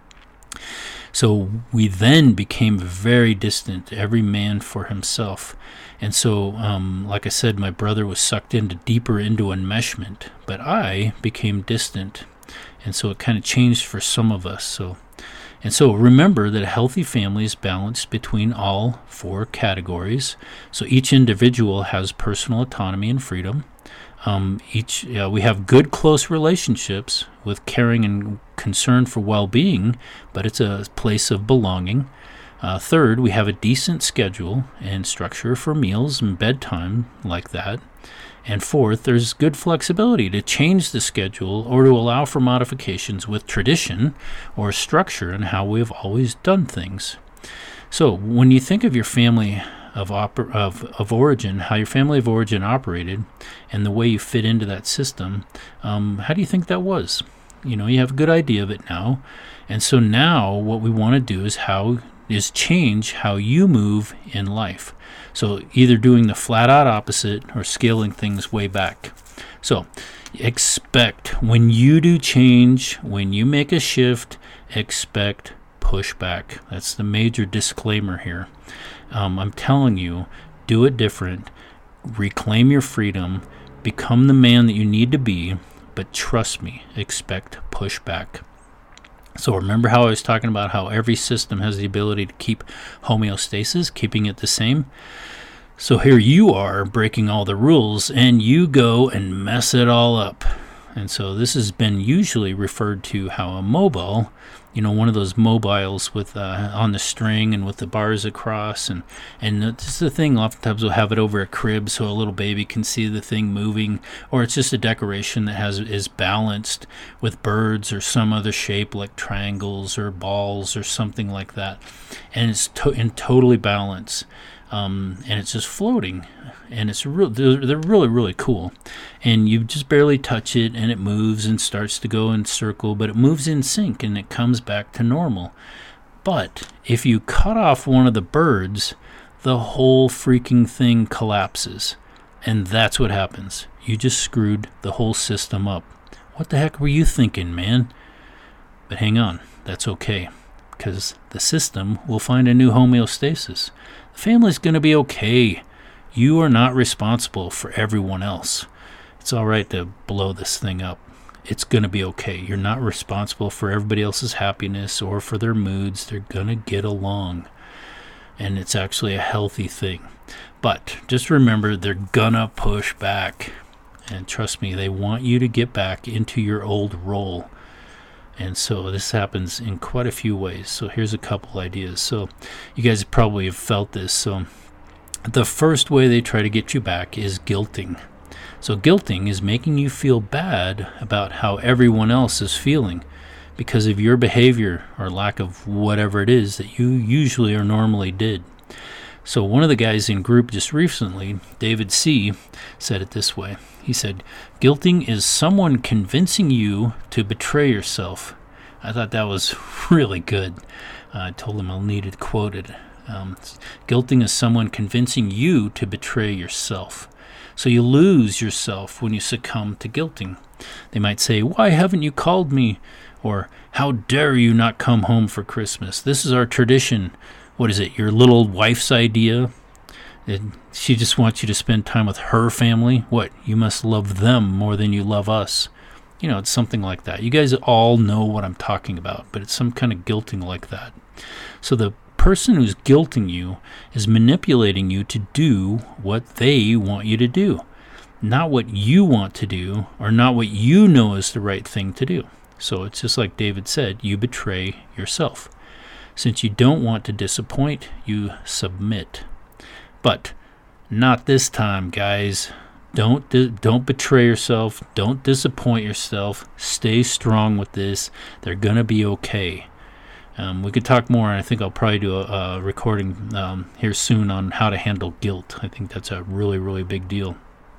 So we then became very distant, every man for himself. And so, um, like I said, my brother was sucked into deeper into enmeshment, but I became distant. And so it kind of changed for some of us. So, and so remember that a healthy family is balanced between all four categories. So each individual has personal autonomy and freedom. Um, each uh, we have good, close relationships with caring and concern for well-being, but it's a place of belonging. Uh, third, we have a decent schedule and structure for meals and bedtime, like that. And fourth, there's good flexibility to change the schedule or to allow for modifications with tradition or structure in how we have always done things. So when you think of your family of, oper- of of origin, how your family of origin operated, and the way you fit into that system, um, how do you think that was? You know, you have a good idea of it now. And so now what we want to do is how is change how you move in life. So either doing the flat out opposite or scaling things way back. So expect when you do change, when you make a shift, expect pushback. That's the major disclaimer here. Um, I'm telling you, do it different, reclaim your freedom, become the man that you need to be, but trust me, expect pushback. So remember how I was talking about how every system has the ability to keep homeostasis, keeping it the same? So here you are breaking all the rules, and you go and mess it all up. And so this has been usually referred to how a mobile, you know, one of those mobiles with uh, on the string and with the bars across, and and this is the thing. Oftentimes we'll have it over a crib so a little baby can see the thing moving, or it's just a decoration that has is balanced with birds or some other shape like triangles or balls or something like that, and it's to- in totally balanced. Um, and it's just floating, and it's real. They're, they're really, really cool. And you just barely touch it, and it moves and starts to go in circle, but it moves in sync, and it comes back to normal. But if you cut off one of the birds, the whole freaking thing collapses, and that's what happens. You just screwed the whole system up. What the heck were you thinking, man? But hang on, that's okay, because the system will find a new homeostasis. The family's going to be okay. You are not responsible for everyone else. It's all right to blow this thing up. It's going to be okay. You're not responsible for everybody else's happiness or for their moods. They're going to get along. And it's actually a healthy thing. But just remember, they're going to push back. And trust me, they want you to get back into your old role. And so this happens in quite a few ways. So here's a couple ideas. So you guys probably have felt this. So the first way they try to get you back is guilting. So guilting is making you feel bad about how everyone else is feeling because of your behavior or lack of whatever it is that you usually or normally did. So one of the guys in group just recently, David C., said it this way. He said, guilting is someone convincing you to betray yourself. I thought that was really good. Uh, I told him I'll need to quote it. Um, guilting is someone convincing you to betray yourself. So you lose yourself when you succumb to guilting. They might say, why haven't you called me? Or, how dare you not come home for Christmas? This is our tradition. What is it, your little wife's idea? And she just wants you to spend time with her family? What, you must love them more than you love us? You know, it's something like that. You guys all know what I'm talking about, but it's some kind of guilting like that. So the person who's guilting you is manipulating you to do what they want you to do, not what you want to do, or not what you know is the right thing to do. So it's just like David said, you betray yourself. Since you don't want to disappoint, you submit. But not this time, guys. Don't di- don't betray yourself. Don't disappoint yourself. Stay strong with this. They're going to be okay. Um, we could talk more, and I think I'll probably do a, a recording um, here soon on how to handle guilt. I think that's a really, really big deal.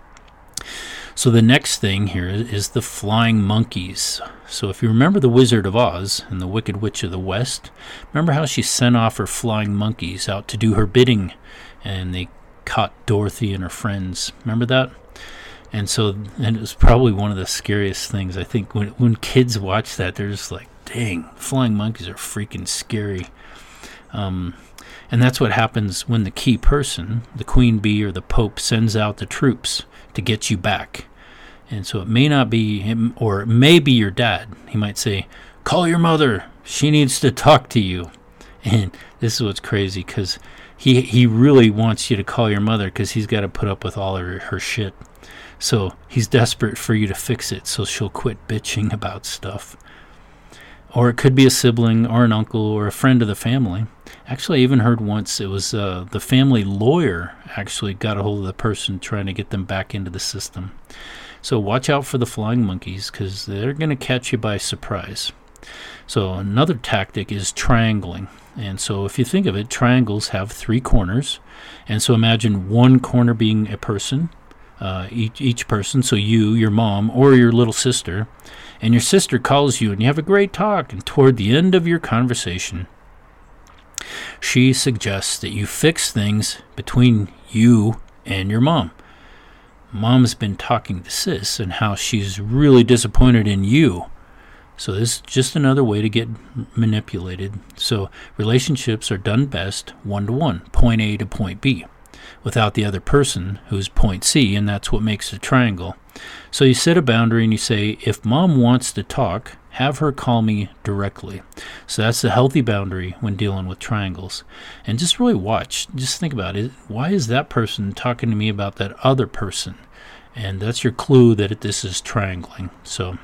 So the next thing here is the flying monkeys. So if you remember the Wizard of Oz and the Wicked Witch of the West, remember how she sent off her flying monkeys out to do her bidding, and they caught Dorothy and her friends. Remember that? And so, and it was probably one of the scariest things. I think when when kids watch that, they're just like, dang, flying monkeys are freaking scary. Um, and that's what happens when the key person, the queen bee or the pope, sends out the troops to get you back. And so it may not be him, or it may be your dad. He might say, call your mother. She needs to talk to you. And this is what's crazy, because he, he really wants you to call your mother because he's got to put up with all of her, her shit. So he's desperate for you to fix it so she'll quit bitching about stuff. Or it could be a sibling or an uncle or a friend of the family. Actually, I even heard once it was uh, the family lawyer actually got a hold of the person trying to get them back into the system. So watch out for the flying monkeys because they're going to catch you by surprise. So another tactic is triangling. And so if you think of it, triangles have three corners. And so imagine one corner being a person, uh, each, each person. So you, your mom, or your little sister. And your sister calls you and you have a great talk. And toward the end of your conversation, she suggests that you fix things between you and your mom. Mom's been talking to sis and how she's really disappointed in you. So this is just another way to get manipulated. So relationships are done best one-to-one, point A to point B, without the other person who's point C, and that's what makes a triangle. So you set a boundary and you say, if mom wants to talk, have her call me directly. So that's a healthy boundary when dealing with triangles. And just really watch, just think about it. Why is that person talking to me about that other person? And that's your clue that it, this is triangling. So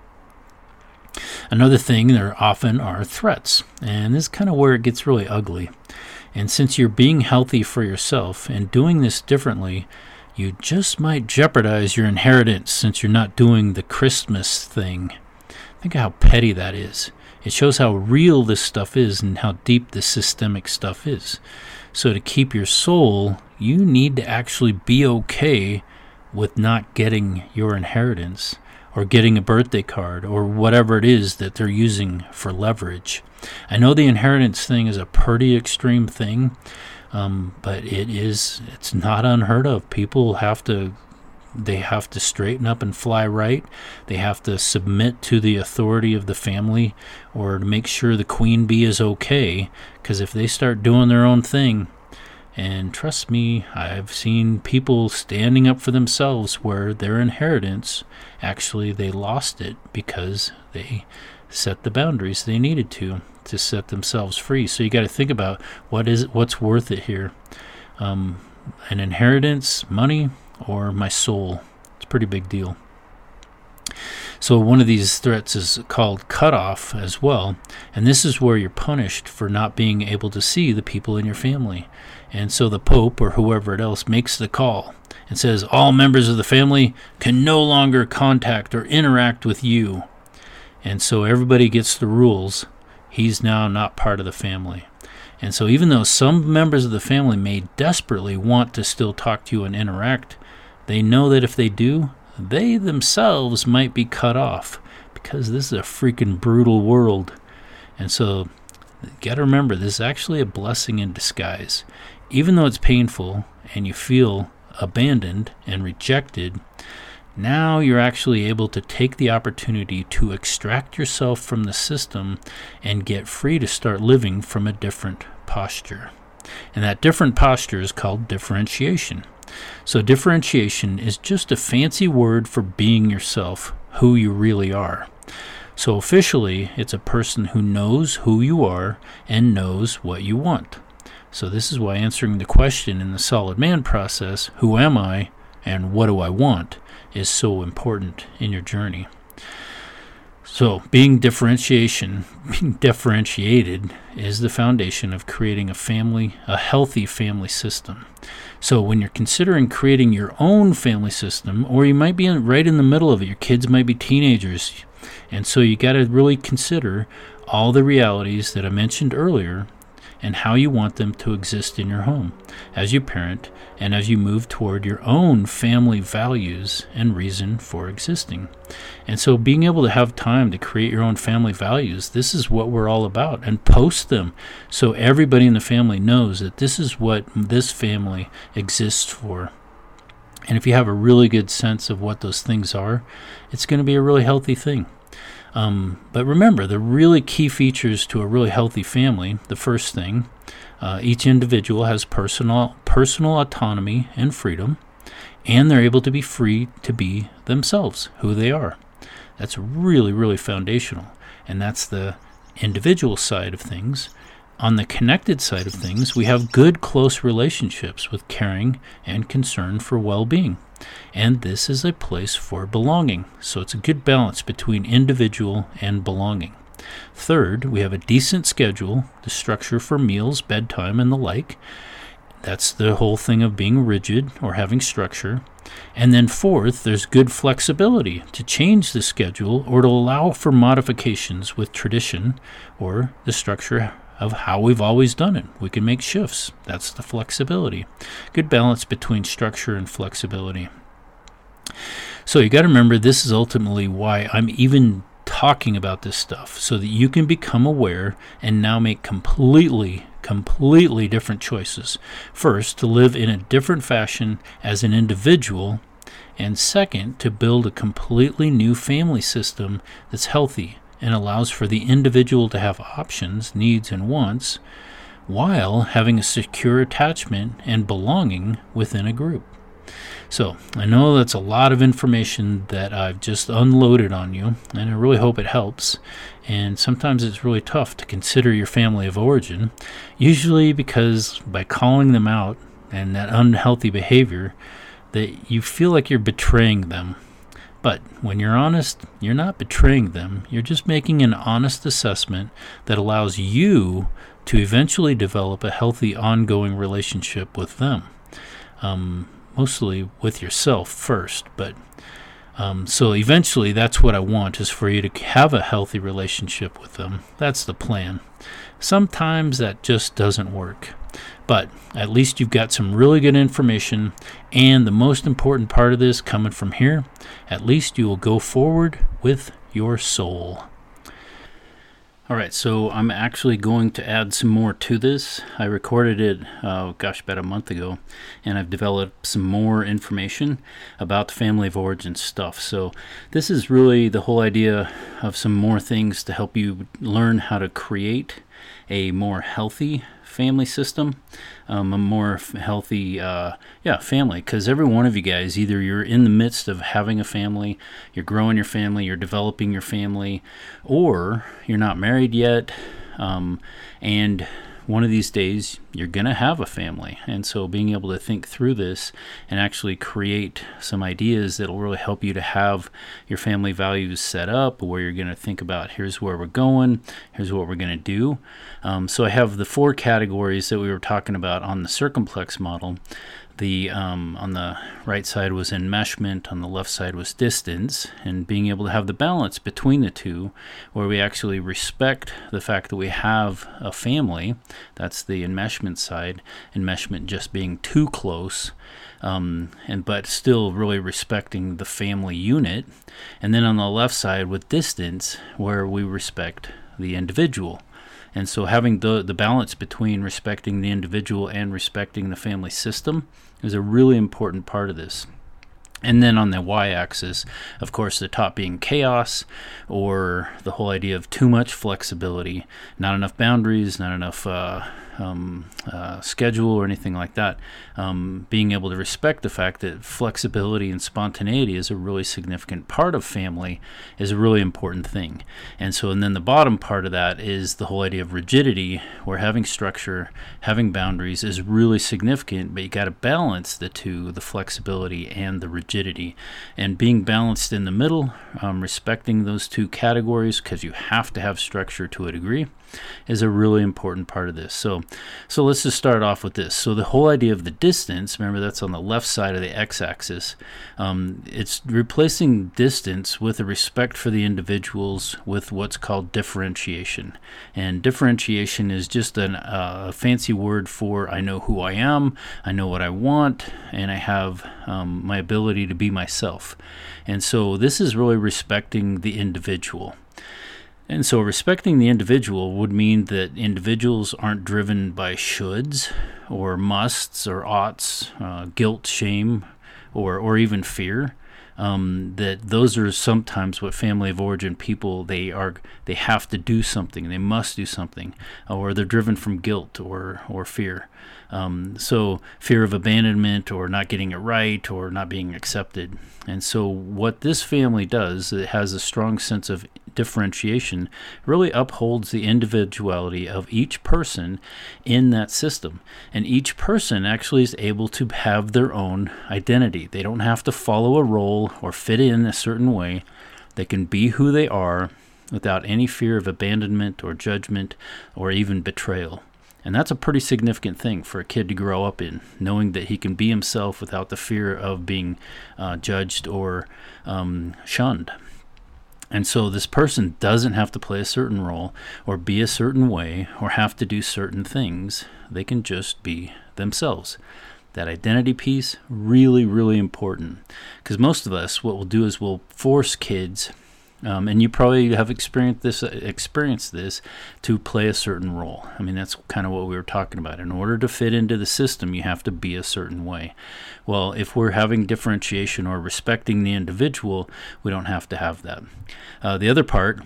another thing, there often are threats. And this is kind of where it gets really ugly. And since you're being healthy for yourself and doing this differently, you just might jeopardize your inheritance since you're not doing the Christmas thing. Think of how petty that is. It shows how real this stuff is and how deep this systemic stuff is. So to keep your soul, you need to actually be okay with not getting your inheritance or getting a birthday card or whatever it is that they're using for leverage. I know the inheritance thing is a pretty extreme thing, um, but it is, it's not unheard of. People have to They have to straighten up and fly right. They have to submit to the authority of the family or to make sure the queen bee is okay. Because if they start doing their own thing, and trust me, I've seen people standing up for themselves where their inheritance, actually they lost it because they set the boundaries they needed to to set themselves free. So you got to think about what is what's worth it here. Um, an inheritance, money, or my soul. It's a pretty big deal. So one of these threats is called cutoff as well, and this is where you're punished for not being able to see the people in your family. And so the Pope or whoever else makes the call and says all members of the family can no longer contact or interact with you. And so everybody gets the rules. He's now not part of the family. And so even though some members of the family may desperately want to still talk to you and interact, they know that if they do, they themselves might be cut off, because this is a freaking brutal world. And so you got to remember, this is actually a blessing in disguise. Even though it's painful and you feel abandoned and rejected, now you're actually able to take the opportunity to extract yourself from the system and get free to start living from a different posture. And that different posture is called differentiation. So differentiation is just a fancy word for being yourself, who you really are. So officially, it's a person who knows who you are and knows what you want. So this is why answering the question in the Solid Man process, who am I and what do I want, is so important in your journey. So being differentiation, being differentiated is the foundation of creating a family, a healthy family system. So when you're considering creating your own family system, or you might be in, right in the middle of it, your kids might be teenagers, and so you got to really consider all the realities that I mentioned earlier and how you want them to exist in your home as you parent and as you move toward your own family values and reason for existing. And so being able to have time to create your own family values, this is what we're all about, and post them so everybody in the family knows that this is what this family exists for. And if you have a really good sense of what those things are, it's going to be a really healthy thing. Um, but remember, the really key features to a really healthy family, the first thing, uh, each individual has personal personal autonomy and freedom, and they're able to be free to be themselves, who they are. That's really, really foundational, and that's the individual side of things. On the connected side of things, we have good, close relationships with caring and concern for well-being. And this is a place for belonging. So it's a good balance between individual and belonging. Third, we have a decent schedule, the structure for meals, bedtime, and the like. That's the whole thing of being rigid or having structure. And then fourth, there's good flexibility to change the schedule or to allow for modifications with tradition or the structure of how we've always done it. We can make shifts. That's the flexibility. Good balance between structure and flexibility. So you got to remember, this is ultimately why I'm even talking about this stuff, so that you can become aware and now make completely, completely different choices. First, to live in a different fashion as an individual, and second, to build a completely new family system that's healthy and allows for the individual to have options, needs, and wants, while having a secure attachment and belonging within a group. So I know that's a lot of information that I've just unloaded on you, and I really hope it helps. And sometimes it's really tough to consider your family of origin, usually because by calling them out and that unhealthy behavior, that you feel like you're betraying them. But when you're honest, you're not betraying them. You're just making an honest assessment that allows you to eventually develop a healthy, ongoing relationship with them. Um, mostly with yourself first. But um, so eventually that's what I want, is for you to have a healthy relationship with them. That's the plan. Sometimes that just doesn't work. But at least you've got some really good information, and the most important part of this coming from here, at least you will go forward with your soul. All right, so I'm actually going to add some more to this. I recorded it, uh, gosh, about a month ago, and I've developed some more information about the family of origin stuff. So this is really the whole idea of some more things to help you learn how to create a more healthy family system, um, a more f- healthy uh, yeah family, because every one of you guys, either you're in the midst of having a family, you're growing your family, you're developing your family, or you're not married yet, um, and one of these days you're going to have a family. And so being able to think through this and actually create some ideas that will really help you to have your family values set up, where you're going to think about, here's where we're going, here's what we're going to do. Um, so I have the four categories that we were talking about on the circumplex model. the um, on the right side was enmeshment, on the left side was distance, and being able to have the balance between the two, where we actually respect the fact that we have a family. That's the enmeshment side. Enmeshment just being too close, um, and but still really respecting the family unit. And then on the left side with distance, where we respect the individual. And so having the the balance between respecting the individual and respecting the family system is a really important part of this. And then on the y-axis, of course, the top being chaos, or the whole idea of too much flexibility, not enough boundaries, not enough uh, um, uh, schedule or anything like that. Um, being able to respect the fact that flexibility and spontaneity is a really significant part of family is a really important thing. And so, and then the bottom part of that is the whole idea of rigidity, where having structure, having boundaries is really significant, but you got to balance the two, the flexibility and the rigidity. And being balanced in the middle, um, respecting those two categories, because you have to have structure to a degree, is a really important part of this. So so let's just start off with this. So the whole idea of the distance, remember that's on the left side of the x-axis. Um, it's replacing distance with a respect for the individuals with what's called differentiation. And differentiation is just a uh, fancy word for I know who I am, I know what I want, and I have um, my ability to be myself. And so this is really respecting the individual. And so respecting the individual would mean that individuals aren't driven by shoulds or musts or oughts, uh, guilt, shame, or, or even fear. Um, that those are sometimes what family of origin people, they are they have to do something, they must do something, or they're driven from guilt or, or fear. Um, so fear of abandonment or not getting it right or not being accepted. And so what this family does, it has a strong sense of differentiation, really upholds the individuality of each person in that system. And each person actually is able to have their own identity. They don't have to follow a role or fit in a certain way. They can be who they are without any fear of abandonment or judgment or even betrayal. And that's a pretty significant thing for a kid to grow up in, knowing that he can be himself without the fear of being uh, judged or um, shunned. And so this person doesn't have to play a certain role or be a certain way or have to do certain things. They can just be themselves. That identity piece, really, really important. Because most of us, what we'll do is we'll force kids, um, and you probably have experienced this, experienced this, to play a certain role. I mean, that's kind of what we were talking about. In order to fit into the system, you have to be a certain way. Well, if we're having differentiation or respecting the individual, we don't have to have that. Uh, the other part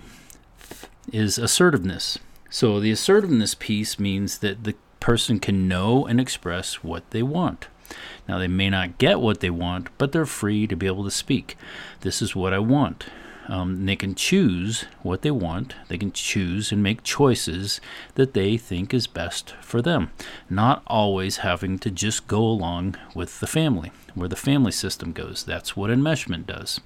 is assertiveness. So the assertiveness piece means that the person can know and express what they want. Now, they may not get what they want, but they're free to be able to speak. This is what I want. Um, they can choose what they want. They can choose and make choices that they think is best for them, not always having to just go along with the family, where the family system goes. That's what enmeshment does.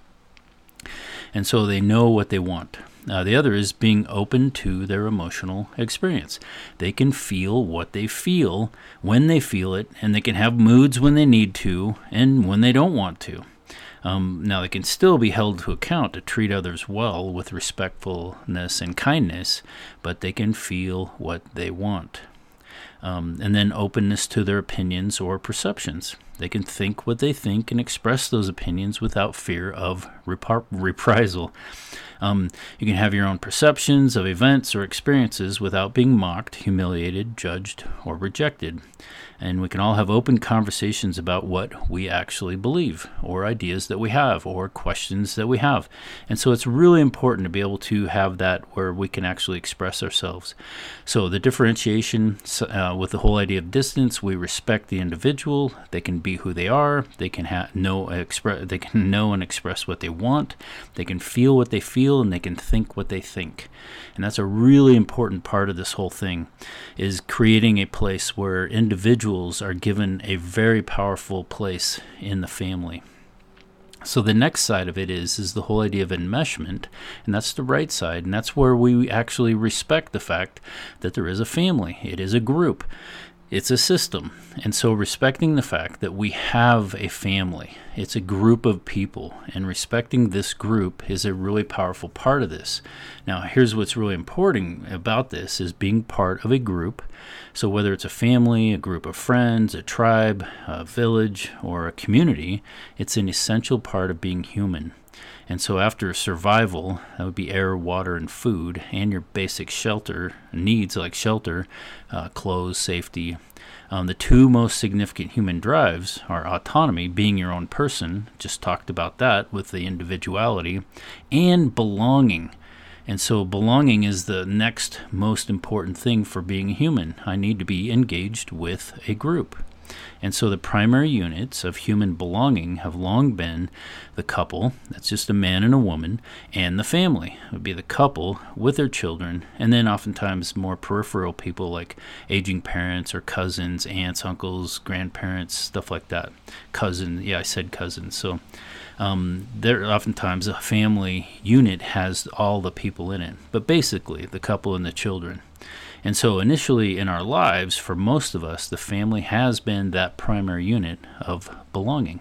And so they know what they want. Uh, the other is being open to their emotional experience. They can feel what they feel when they feel it, and they can have moods when they need to and when they don't want to. Um, now, they can still be held to account to treat others well with respectfulness and kindness, but they can feel what they want. Um, and then openness to their opinions or perceptions. They can think what they think and express those opinions without fear of repar- reprisal. Um, you can have your own perceptions of events or experiences without being mocked, humiliated, judged, or rejected. And we can all have open conversations about what we actually believe, or ideas that we have, or questions that we have. And so it's really important to be able to have that where we can actually express ourselves. So the differentiation uh, with the whole idea of distance, we respect the individual. They can be who they are. They can ha- know, express, they can know and express what they want. They can feel what they feel, and they can think what they think. And that's a really important part of this whole thing, is creating a place where individuals are given a very powerful place in the family. So the next side of it is is the whole idea of enmeshment, and that's the right side, and that's where we actually respect the fact that there is a family. It is a group. It's a system. And so respecting the fact that we have a family, it's a group of people, and respecting this group is a really powerful part of this. Now, here's what's really important about this is being part of a group. So whether it's a family, a group of friends, a tribe, a village, or a community, it's an essential part of being human. And so after survival, that would be air, water, and food, and your basic shelter needs like shelter, uh, clothes, safety. Um, the two most significant human drives are autonomy, being your own person, just talked about that with the individuality, and belonging. And so belonging is the next most important thing for being a human. I need to be engaged with a group. And so the primary units of human belonging have long been the couple, that's just a man and a woman, and the family. It would be the couple with their children, and then oftentimes more peripheral people like aging parents or cousins, aunts, uncles, grandparents, stuff like that. Cousin, yeah, I said cousins. So um, there oftentimes a family unit has all the people in it, but basically the couple and the children. And so initially in our lives, for most of us, the family has been that primary unit of belonging.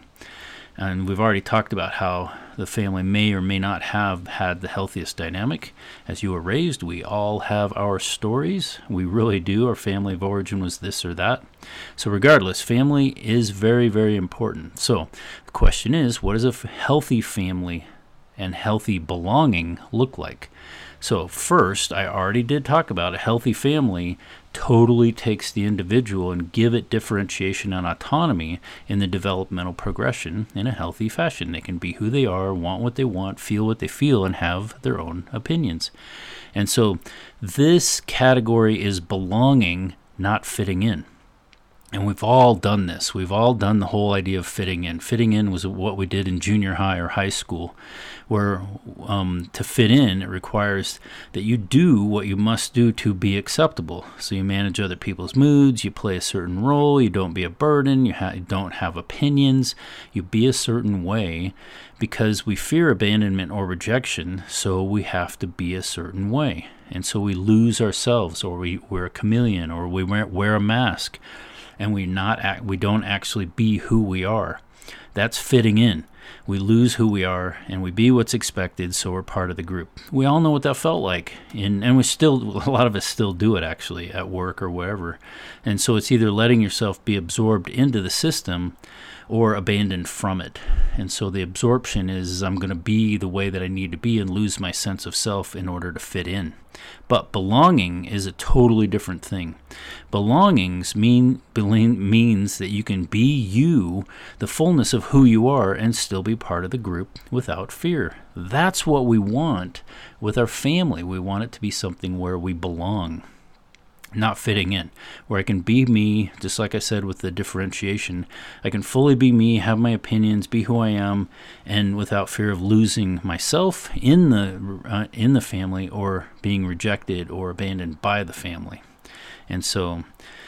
And we've already talked about how the family may or may not have had the healthiest dynamic. As you were raised, we all have our stories. We really do. Our family of origin was this or that. So regardless, family is very, very important. So the question is, what does a healthy family and healthy belonging look like? So first, I already did talk about a healthy family totally takes the individual and give it differentiation and autonomy in the developmental progression in a healthy fashion. They can be who they are, want what they want, feel what they feel, and have their own opinions. And so this category is belonging, not fitting in. And we've all done this. We've all done the whole idea of fitting in. Fitting in was what we did in junior high or high school, where um, to fit in, it requires that you do what you must do to be acceptable. So you manage other people's moods, you play a certain role, you don't be a burden, you, ha- you don't have opinions, you be a certain way because we fear abandonment or rejection, so we have to be a certain way. And so we lose ourselves, or we, we're a chameleon, or we wear, wear a mask. And we not act, we don't actually be who we are. That's fitting in. We lose who we are, and we be what's expected, so we're part of the group. We all know what that felt like, and, and we still, a lot of us still do it, actually, at work or wherever. And so it's either letting yourself be absorbed into the system or abandoned from it. And so the absorption is I'm going to be the way that I need to be and lose my sense of self in order to fit in. But belonging is a totally different thing. Belongings mean means that you can be you, the fullness of who you are, and still be part of the group without fear. That's what we want with our family. We want it to be something where we belong, not fitting in, where I can be me, just like I said with the differentiation. I can fully be me, have my opinions, be who I am, and without fear of losing myself in the uh, in the family, or being rejected or abandoned by the family. And so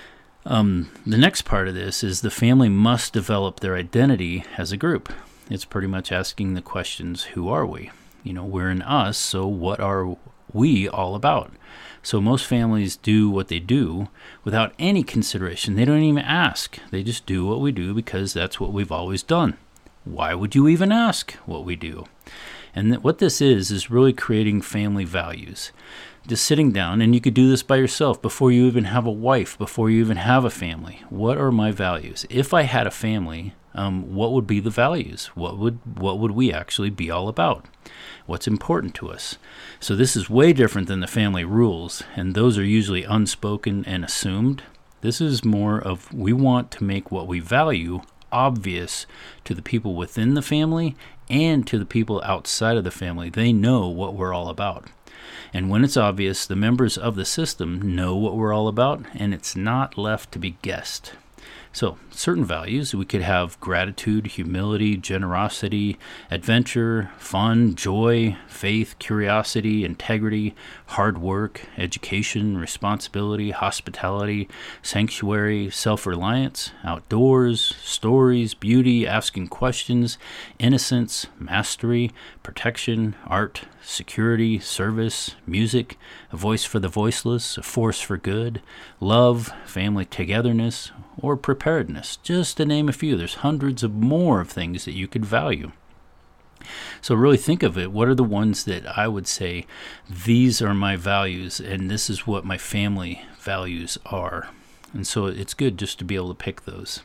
um, the next part of this is the family must develop their identity as a group. It's pretty much asking the questions, who are we? You know, we're an us, so what are we all about? So most families do what they do without any consideration. They don't even ask. They just do what we do because that's what we've always done. Why would you even ask what we do? And th- what this is, is really creating family values. Just sitting down, and you could do this by yourself before you even have a wife, before you even have a family. What are my values? If I had a family, um, what would be the values? What would what would we actually be all about? What's important to us? So this is way different than the family rules, and those are usually unspoken and assumed. This is more of we want to make what we value obvious to the people within the family and to the people outside of the family. They know what we're all about. And when it's obvious, the members of the system know what we're all about, and it's not left to be guessed. So, certain values, we could have gratitude, humility, generosity, adventure, fun, joy, faith, curiosity, integrity, hard work, education, responsibility, hospitality, sanctuary, self-reliance, outdoors, stories, beauty, asking questions, innocence, mastery, protection, art, security, service, music, a voice for the voiceless, a force for good, love, family togetherness, or preparedness, just to name a few. There's hundreds of more of things that you could value. So really think of it. What are the ones that I would say, these are my values, and this is what my family values are? And so it's good just to be able to pick those.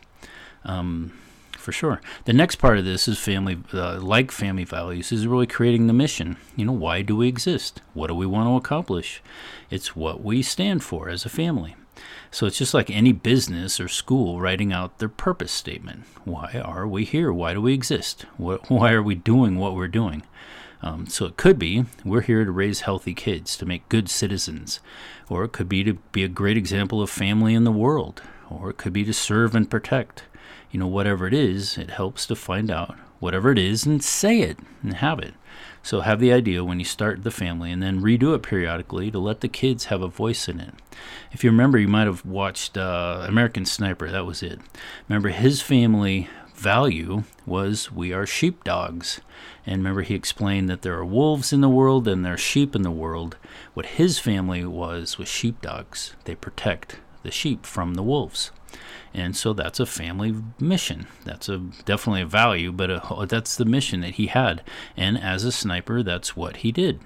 Um, For sure. The next part of this is family, uh, like family values, is really creating the mission. You know, why do we exist? What do we want to accomplish? It's what we stand for as a family. So it's just like any business or school writing out their purpose statement. Why are we here? Why do we exist? What, why are we doing what we're doing? Um, so it could be we're here to raise healthy kids, to make good citizens. Or it could be to be a great example of family in the world. Or it could be to serve and protect. You know, whatever it is, it helps to find out whatever it is and say it and have it. So have the idea when you start the family and then redo it periodically to let the kids have a voice in it. If you remember, you might have watched uh, American Sniper. That was it. Remember, his family value was we are sheepdogs. And remember, he explained that there are wolves in the world and there are sheep in the world. What his family was was sheepdogs. They protect the sheep from the wolves. And so that's a family mission. That's a definitely a value, but a, that's the mission that he had. And as a sniper, that's what he did.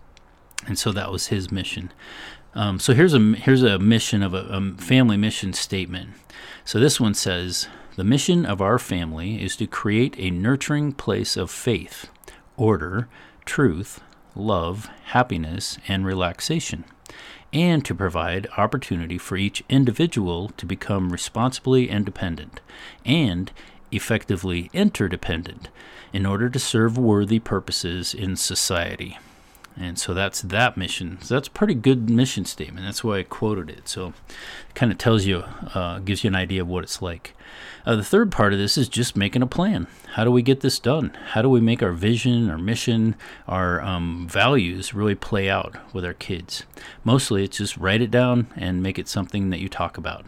And so that was his mission. Um, so here's a here's a mission of a, a family mission statement. So this one says, the mission of our family is to create a nurturing place of faith, order, truth, love, happiness, and relaxation, and to provide opportunity for each individual to become responsibly independent and effectively interdependent in order to serve worthy purposes in society. And so that's that mission. So that's a pretty good mission statement. That's why I quoted it. So it kind of tells you, uh, gives you an idea of what it's like. Uh, the third part of this is just making a plan. How do we get this done? How do we make our vision, our mission, our um, values really play out with our kids? Mostly it's just write it down and make it something that you talk about.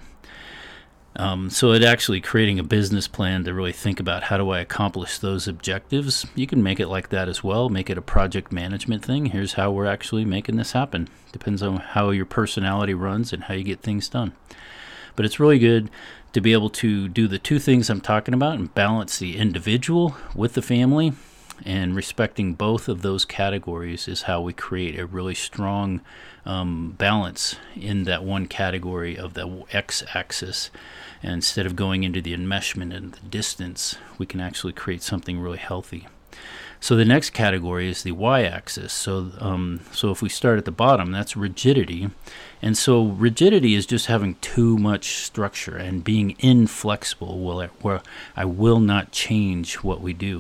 Um, so it actually creating a business plan to really think about how do I accomplish those objectives. You can make it like that as well. Make it a project management thing. Here's how we're actually making this happen. Depends on how your personality runs and how you get things done. But it's really good to be able to do the two things I'm talking about and balance the individual with the family, and respecting both of those categories is how we create a really strong um, balance in that one category of the x-axis. And instead of going into the enmeshment and the distance, we can actually create something really healthy. So the next category is the y-axis. So um, so if we start at the bottom, that's rigidity. And so rigidity is just having too much structure and being inflexible, where I will not change what we do.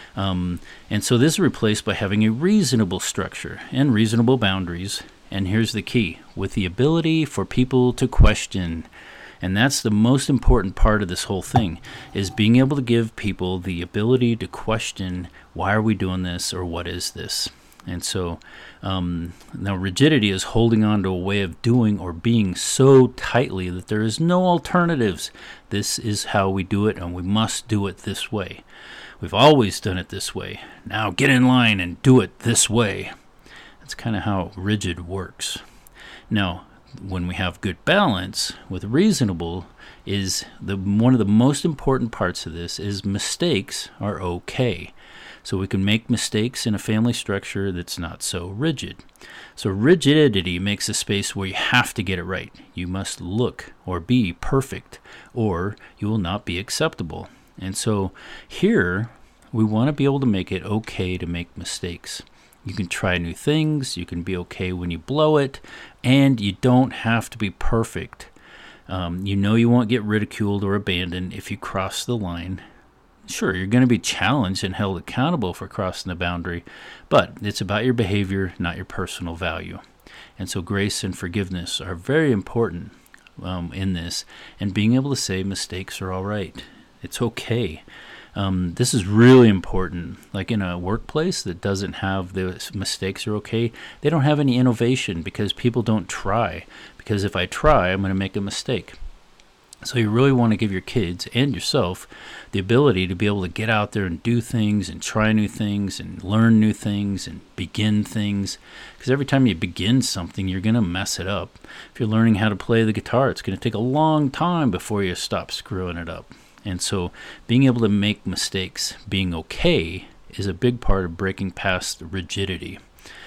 Um, and so this is replaced by having a reasonable structure and reasonable boundaries. And here's the key, with the ability for people to question. And that's the most important part of this whole thing, is being able to give people the ability to question, why are we doing this, or what is this? And so um, now rigidity is holding on to a way of doing or being so tightly that there is no alternatives. This is how we do it, and we must do it this way. We've always done it this way. Now get in line and do it this way. That's kind of how rigid works. Now, when we have good balance with reasonable, is the one of the most important parts of this is mistakes are okay. So we can make mistakes in a family structure that's not so rigid. So rigidity makes a space where you have to get it right. You must look or be perfect, or you will not be acceptable. And so here, we want to be able to make it okay to make mistakes. You can try new things, you can be okay when you blow it, and you don't have to be perfect. Um, you know you won't get ridiculed or abandoned if you cross the line. Sure, you're going to be challenged and held accountable for crossing the boundary, but it's about your behavior, not your personal value. And so grace and forgiveness are very important um, in this, and being able to say mistakes are all right. It's okay. Um, this is really important. Like in a workplace that doesn't have the mistakes are okay, they don't have any innovation because people don't try. Because if I try, I'm going to make a mistake. So you really want to give your kids and yourself the ability to be able to get out there and do things and try new things and learn new things and begin things. Because every time you begin something, you're going to mess it up. If you're learning how to play the guitar, it's going to take a long time before you stop screwing it up. And so being able to make mistakes, being okay, is a big part of breaking past the rigidity.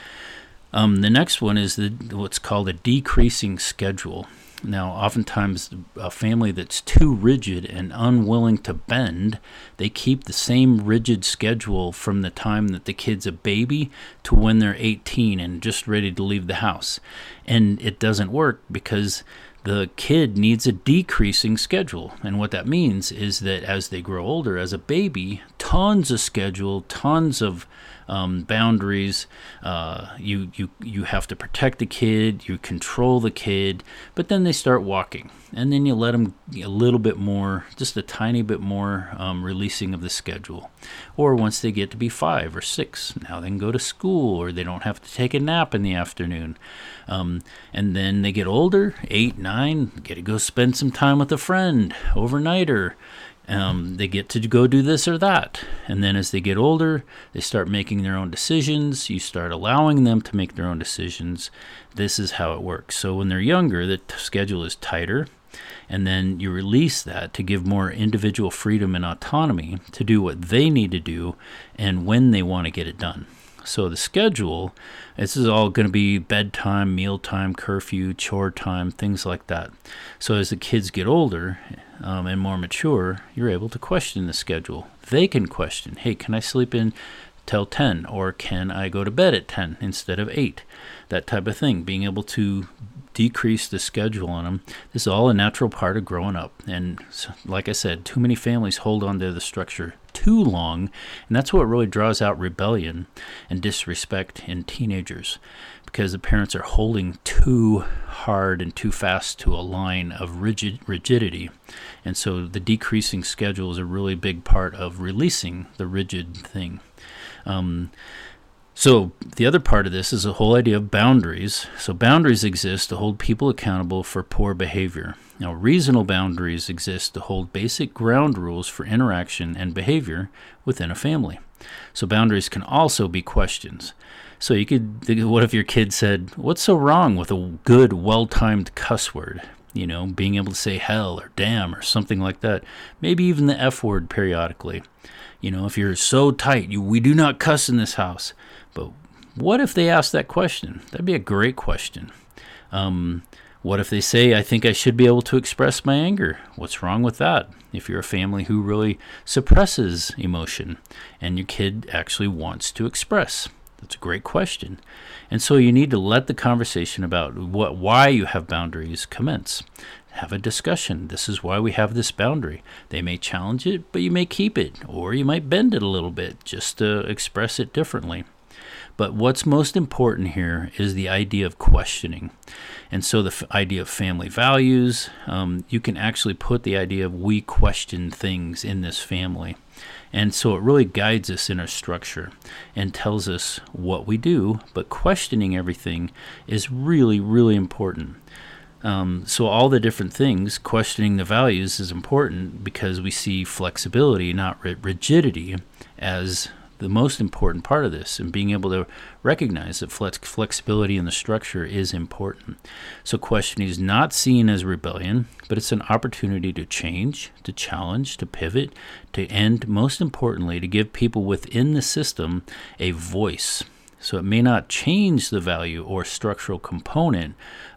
Um, the next one is the, what's called a decreasing schedule. Now, oftentimes, a family that's too rigid and unwilling to bend, they keep the same rigid schedule from the time that the kid's a baby to when they're eighteen and just ready to leave the house. And it doesn't work because the kid needs a decreasing schedule. And what that means is that as they grow older, as a baby, tons of schedule, tons of um, boundaries. Uh, you, you, you have to protect the kid, you control the kid, but then they start walking. And then you let them a little bit more, just a tiny bit more um, releasing of the schedule. Or once they get to be five or six, now they can go to school, or they don't have to take a nap in the afternoon. Um, and then they get older, eight, nine, get to go spend some time with a friend, overnighter. Um, they get to go do this or that. And then as they get older, they start making their own decisions. You start allowing them to make their own decisions. This is how it works. So when they're younger, the t- schedule is tighter. And then you release that to give more individual freedom and autonomy to do what they need to do and when they want to get it done. So the schedule, this is all going to be bedtime, mealtime, curfew, chore time, things like that. So as the kids get older um, and more mature, you're able to question the schedule. They can question, hey, can I sleep in till ten, or can I go to bed at ten instead of eight? That type of thing, being able to decrease the schedule on them. This is all a natural part of growing up. And like I said, too many families hold on to the structure too long, and that's what really draws out rebellion and disrespect in teenagers, because the parents are holding too hard and too fast to a line of rigid rigidity. And so the decreasing schedule is a really big part of releasing the rigid thing. Um, So the other part of this is the whole idea of boundaries. So boundaries exist to hold people accountable for poor behavior. Now, reasonable boundaries exist to hold basic ground rules for interaction and behavior within a family. So boundaries can also be questions. So you could, what if your kid said, what's so wrong with a good, well-timed cuss word? You know, being able to say hell or damn or something like that. Maybe even the F word periodically. You know, if you're so tight, you, we do not cuss in this house. But what if they ask that question? That'd be a great question. Um, what if they say, I think I should be able to express my anger? What's wrong with that? If you're a family who really suppresses emotion and your kid actually wants to express, that's a great question. And so you need to let the conversation about what, why you have boundaries commence. Have a discussion. This is why we have this boundary. They may challenge it, but you may keep it, or you might bend it a little bit just to express it differently. But what's most important here is the idea of questioning. And so the f- idea of family values, um, you can actually put the idea of we question things in this family. And so it really guides us in our structure and tells us what we do, but questioning everything is really, really important. Um, so all the different things, questioning the values is important because we see flexibility, not ri- rigidity, as the most important part of this, and being able to recognize that flex- flexibility in the structure is important. So questioning is not seen as rebellion, but it's an opportunity to change, to challenge, to pivot, to end, most importantly, to give people within the system a voice. So it may not change the value or structural component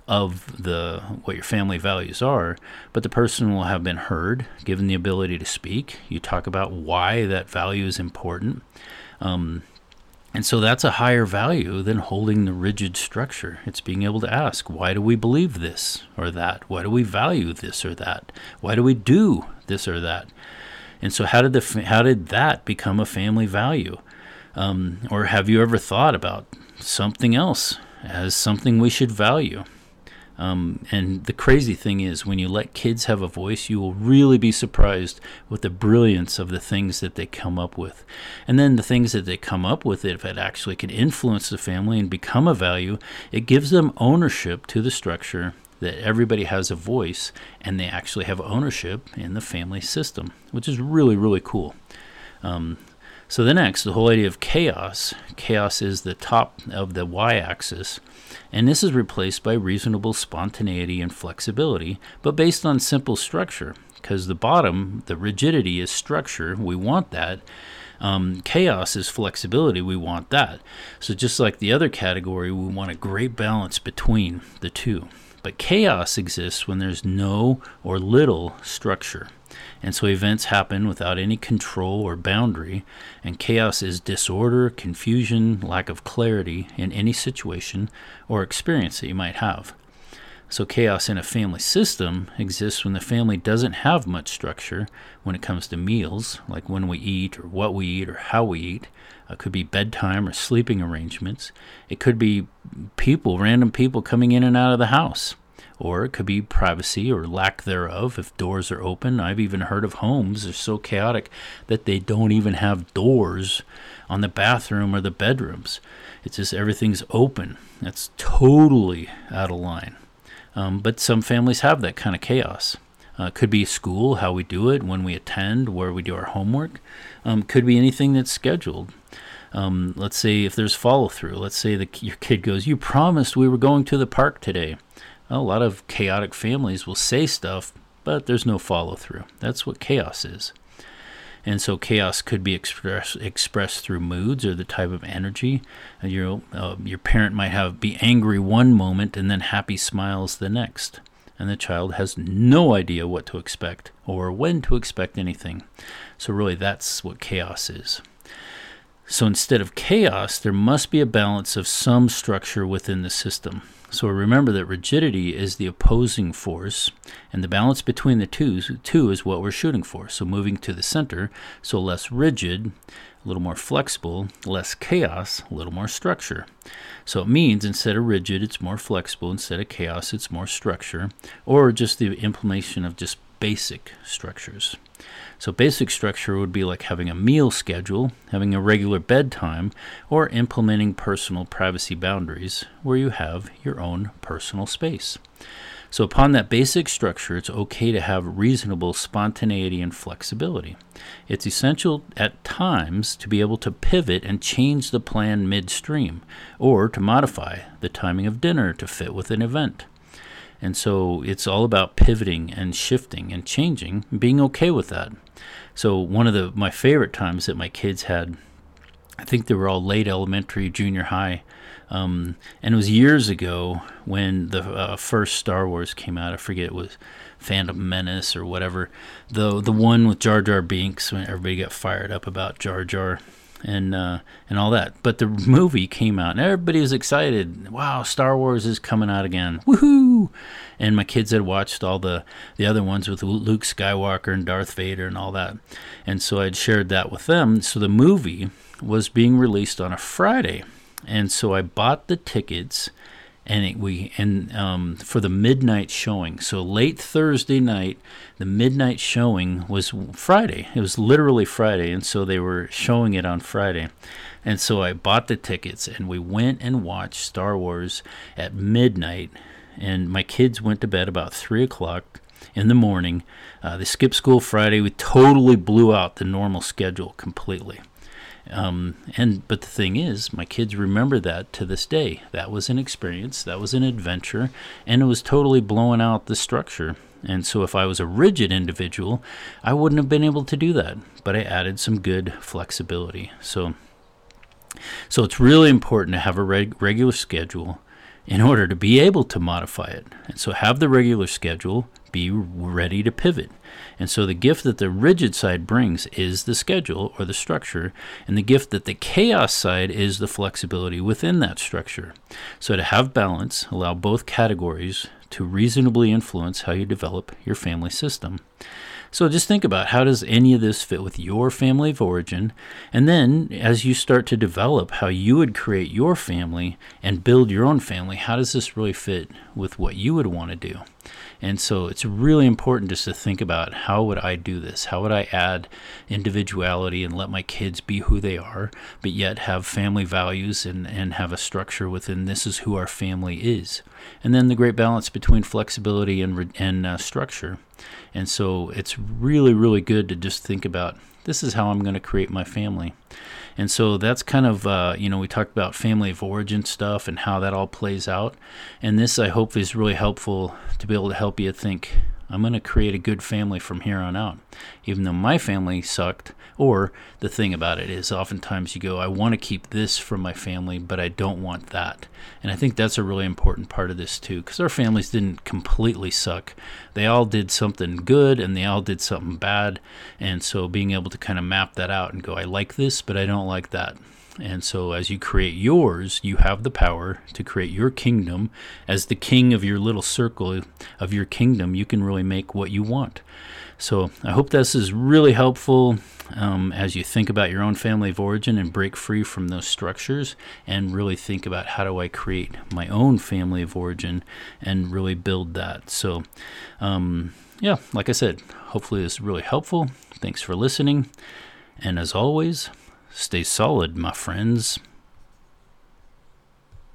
of the what your family values are, but the person will have been heard, given the ability to speak. You talk about why that value is important. Um, and so that's a higher value than holding the rigid structure. It's being able to ask, why do we believe this or that? Why do we value this or that? Why do we do this or that? And so how did the how did that become a family value? Um, or have you ever thought about something else as something we should value? Um, and the crazy thing is, when you let kids have a voice, you will really be surprised with the brilliance of the things that they come up with. And then the things that they come up with, if it actually can influence the family and become a value, it gives them ownership to the structure that everybody has a voice and they actually have ownership in the family system, which is really, really cool. Um, so the next, the whole idea of chaos. Chaos is the top of the y-axis, and this is replaced by reasonable spontaneity and flexibility, but based on simple structure, because the bottom, the rigidity, is structure. We want that. Um, chaos is flexibility. We want that. So just like the other category, we want a great balance between the two. But chaos exists when there's no or little structure. And so events happen without any control or boundary, and chaos is disorder, confusion, lack of clarity in any situation or experience that you might have. So chaos in a family system exists when the family doesn't have much structure when it comes to meals, like when we eat or what we eat or how we eat. It could be bedtime or sleeping arrangements. It could be people, random people coming in and out of the house. Or it could be privacy or lack thereof if doors are open. I've even heard of homes that are so chaotic that they don't even have doors on the bathroom or the bedrooms. It's just everything's open. That's totally out of line. Um, but some families have that kind of chaos. Uh, could be school, how we do it, when we attend, where we do our homework. Um, could be anything that's scheduled. Um, let's say if there's follow-through. Let's say the, your kid goes, "You promised we were going to the park today." Well, a lot of chaotic families will say stuff, but there's no follow-through. That's what chaos is. And so chaos could be express, expressed through moods or the type of energy. And your uh, your parent might have be angry one moment and then happy smiles the next. And the child has no idea what to expect or when to expect anything. So really that's what chaos is. So instead of chaos, there must be a balance of some structure within the system. So remember that rigidity is the opposing force, and the balance between the two, two is what we're shooting for. So moving to the center, so less rigid, a little more flexible, less chaos, a little more structure. So it means instead of rigid, it's more flexible. Instead of chaos, it's more structure, or just the implementation of just basic structures. So basic structure would be like having a meal schedule, having a regular bedtime, or implementing personal privacy boundaries where you have your own personal space. So upon that basic structure, it's okay to have reasonable spontaneity and flexibility. It's essential at times to be able to pivot and change the plan midstream, or to modify the timing of dinner to fit with an event. And so it's all about pivoting and shifting and changing, and being okay with that. So one of the my favorite times that my kids had, I think they were all late elementary, junior high, um, and it was years ago when the uh, first Star Wars came out. I forget, it was Phantom Menace or whatever. The the one with Jar Jar Binks, when everybody got fired up about Jar Jar and uh, and all that. But the movie came out, and everybody was excited. Wow, Star Wars is coming out again. Woohoo! And my kids had watched all the, the other ones with Luke Skywalker and Darth Vader and all that. And so I'd shared that with them. So the movie was being released on a Friday. And so I bought the tickets and it, we and um, for the midnight showing. So late Thursday night, the midnight showing was Friday. It was literally Friday, and so they were showing it on Friday. And so I bought the tickets, and we went and watched Star Wars at midnight. And my kids went to bed about three o'clock in the morning. Uh, they skipped school Friday. We totally blew out the normal schedule completely. Um, and but the thing is, my kids remember that to this day. That was an experience, that was an adventure, and it was totally blowing out the structure. And so if I was a rigid individual, I wouldn't have been able to do that. But I added some good flexibility. So, so it's really important to have a reg- regular schedule in order to be able to modify it. And so have the regular schedule, be ready to pivot. And so the gift that the rigid side brings is the schedule or the structure, and the gift that the chaos side is the flexibility within that structure. So to have balance, allow both categories to reasonably influence how you develop your family system. So just think about, how does any of this fit with your family of origin? And then as you start to develop how you would create your family and build your own family, how does this really fit with what you would want to do? And so it's really important just to think about, how would I do this? How would I add individuality and let my kids be who they are, but yet have family values and, and have a structure within this is who our family is? and then the great balance between flexibility and re- and uh, structure. And so it's really, really good to just think about, this is how I'm going to create my family. And so that's kind of, uh, you know, we talked about family of origin stuff and how that all plays out. And this, I hope, is really helpful to be able to help you think, I'm going to create a good family from here on out. Even though my family sucked, or the thing about it is oftentimes you go, I want to keep this from my family, but I don't want that. And I think that's a really important part of this too, because our families didn't completely suck. They all did something good and they all did something bad. And so being able to kind of map that out and go, I like this, but I don't like that. And so as you create yours, you have the power to create your kingdom. As the king of your little circle of your kingdom, you can really make what you want. So I hope this is really helpful um, as you think about your own family of origin and break free from those structures and really think about, how do I create my own family of origin and really build that. So um, yeah, like I said, hopefully this is really helpful. Thanks for listening. And as always, stay solid, my friends.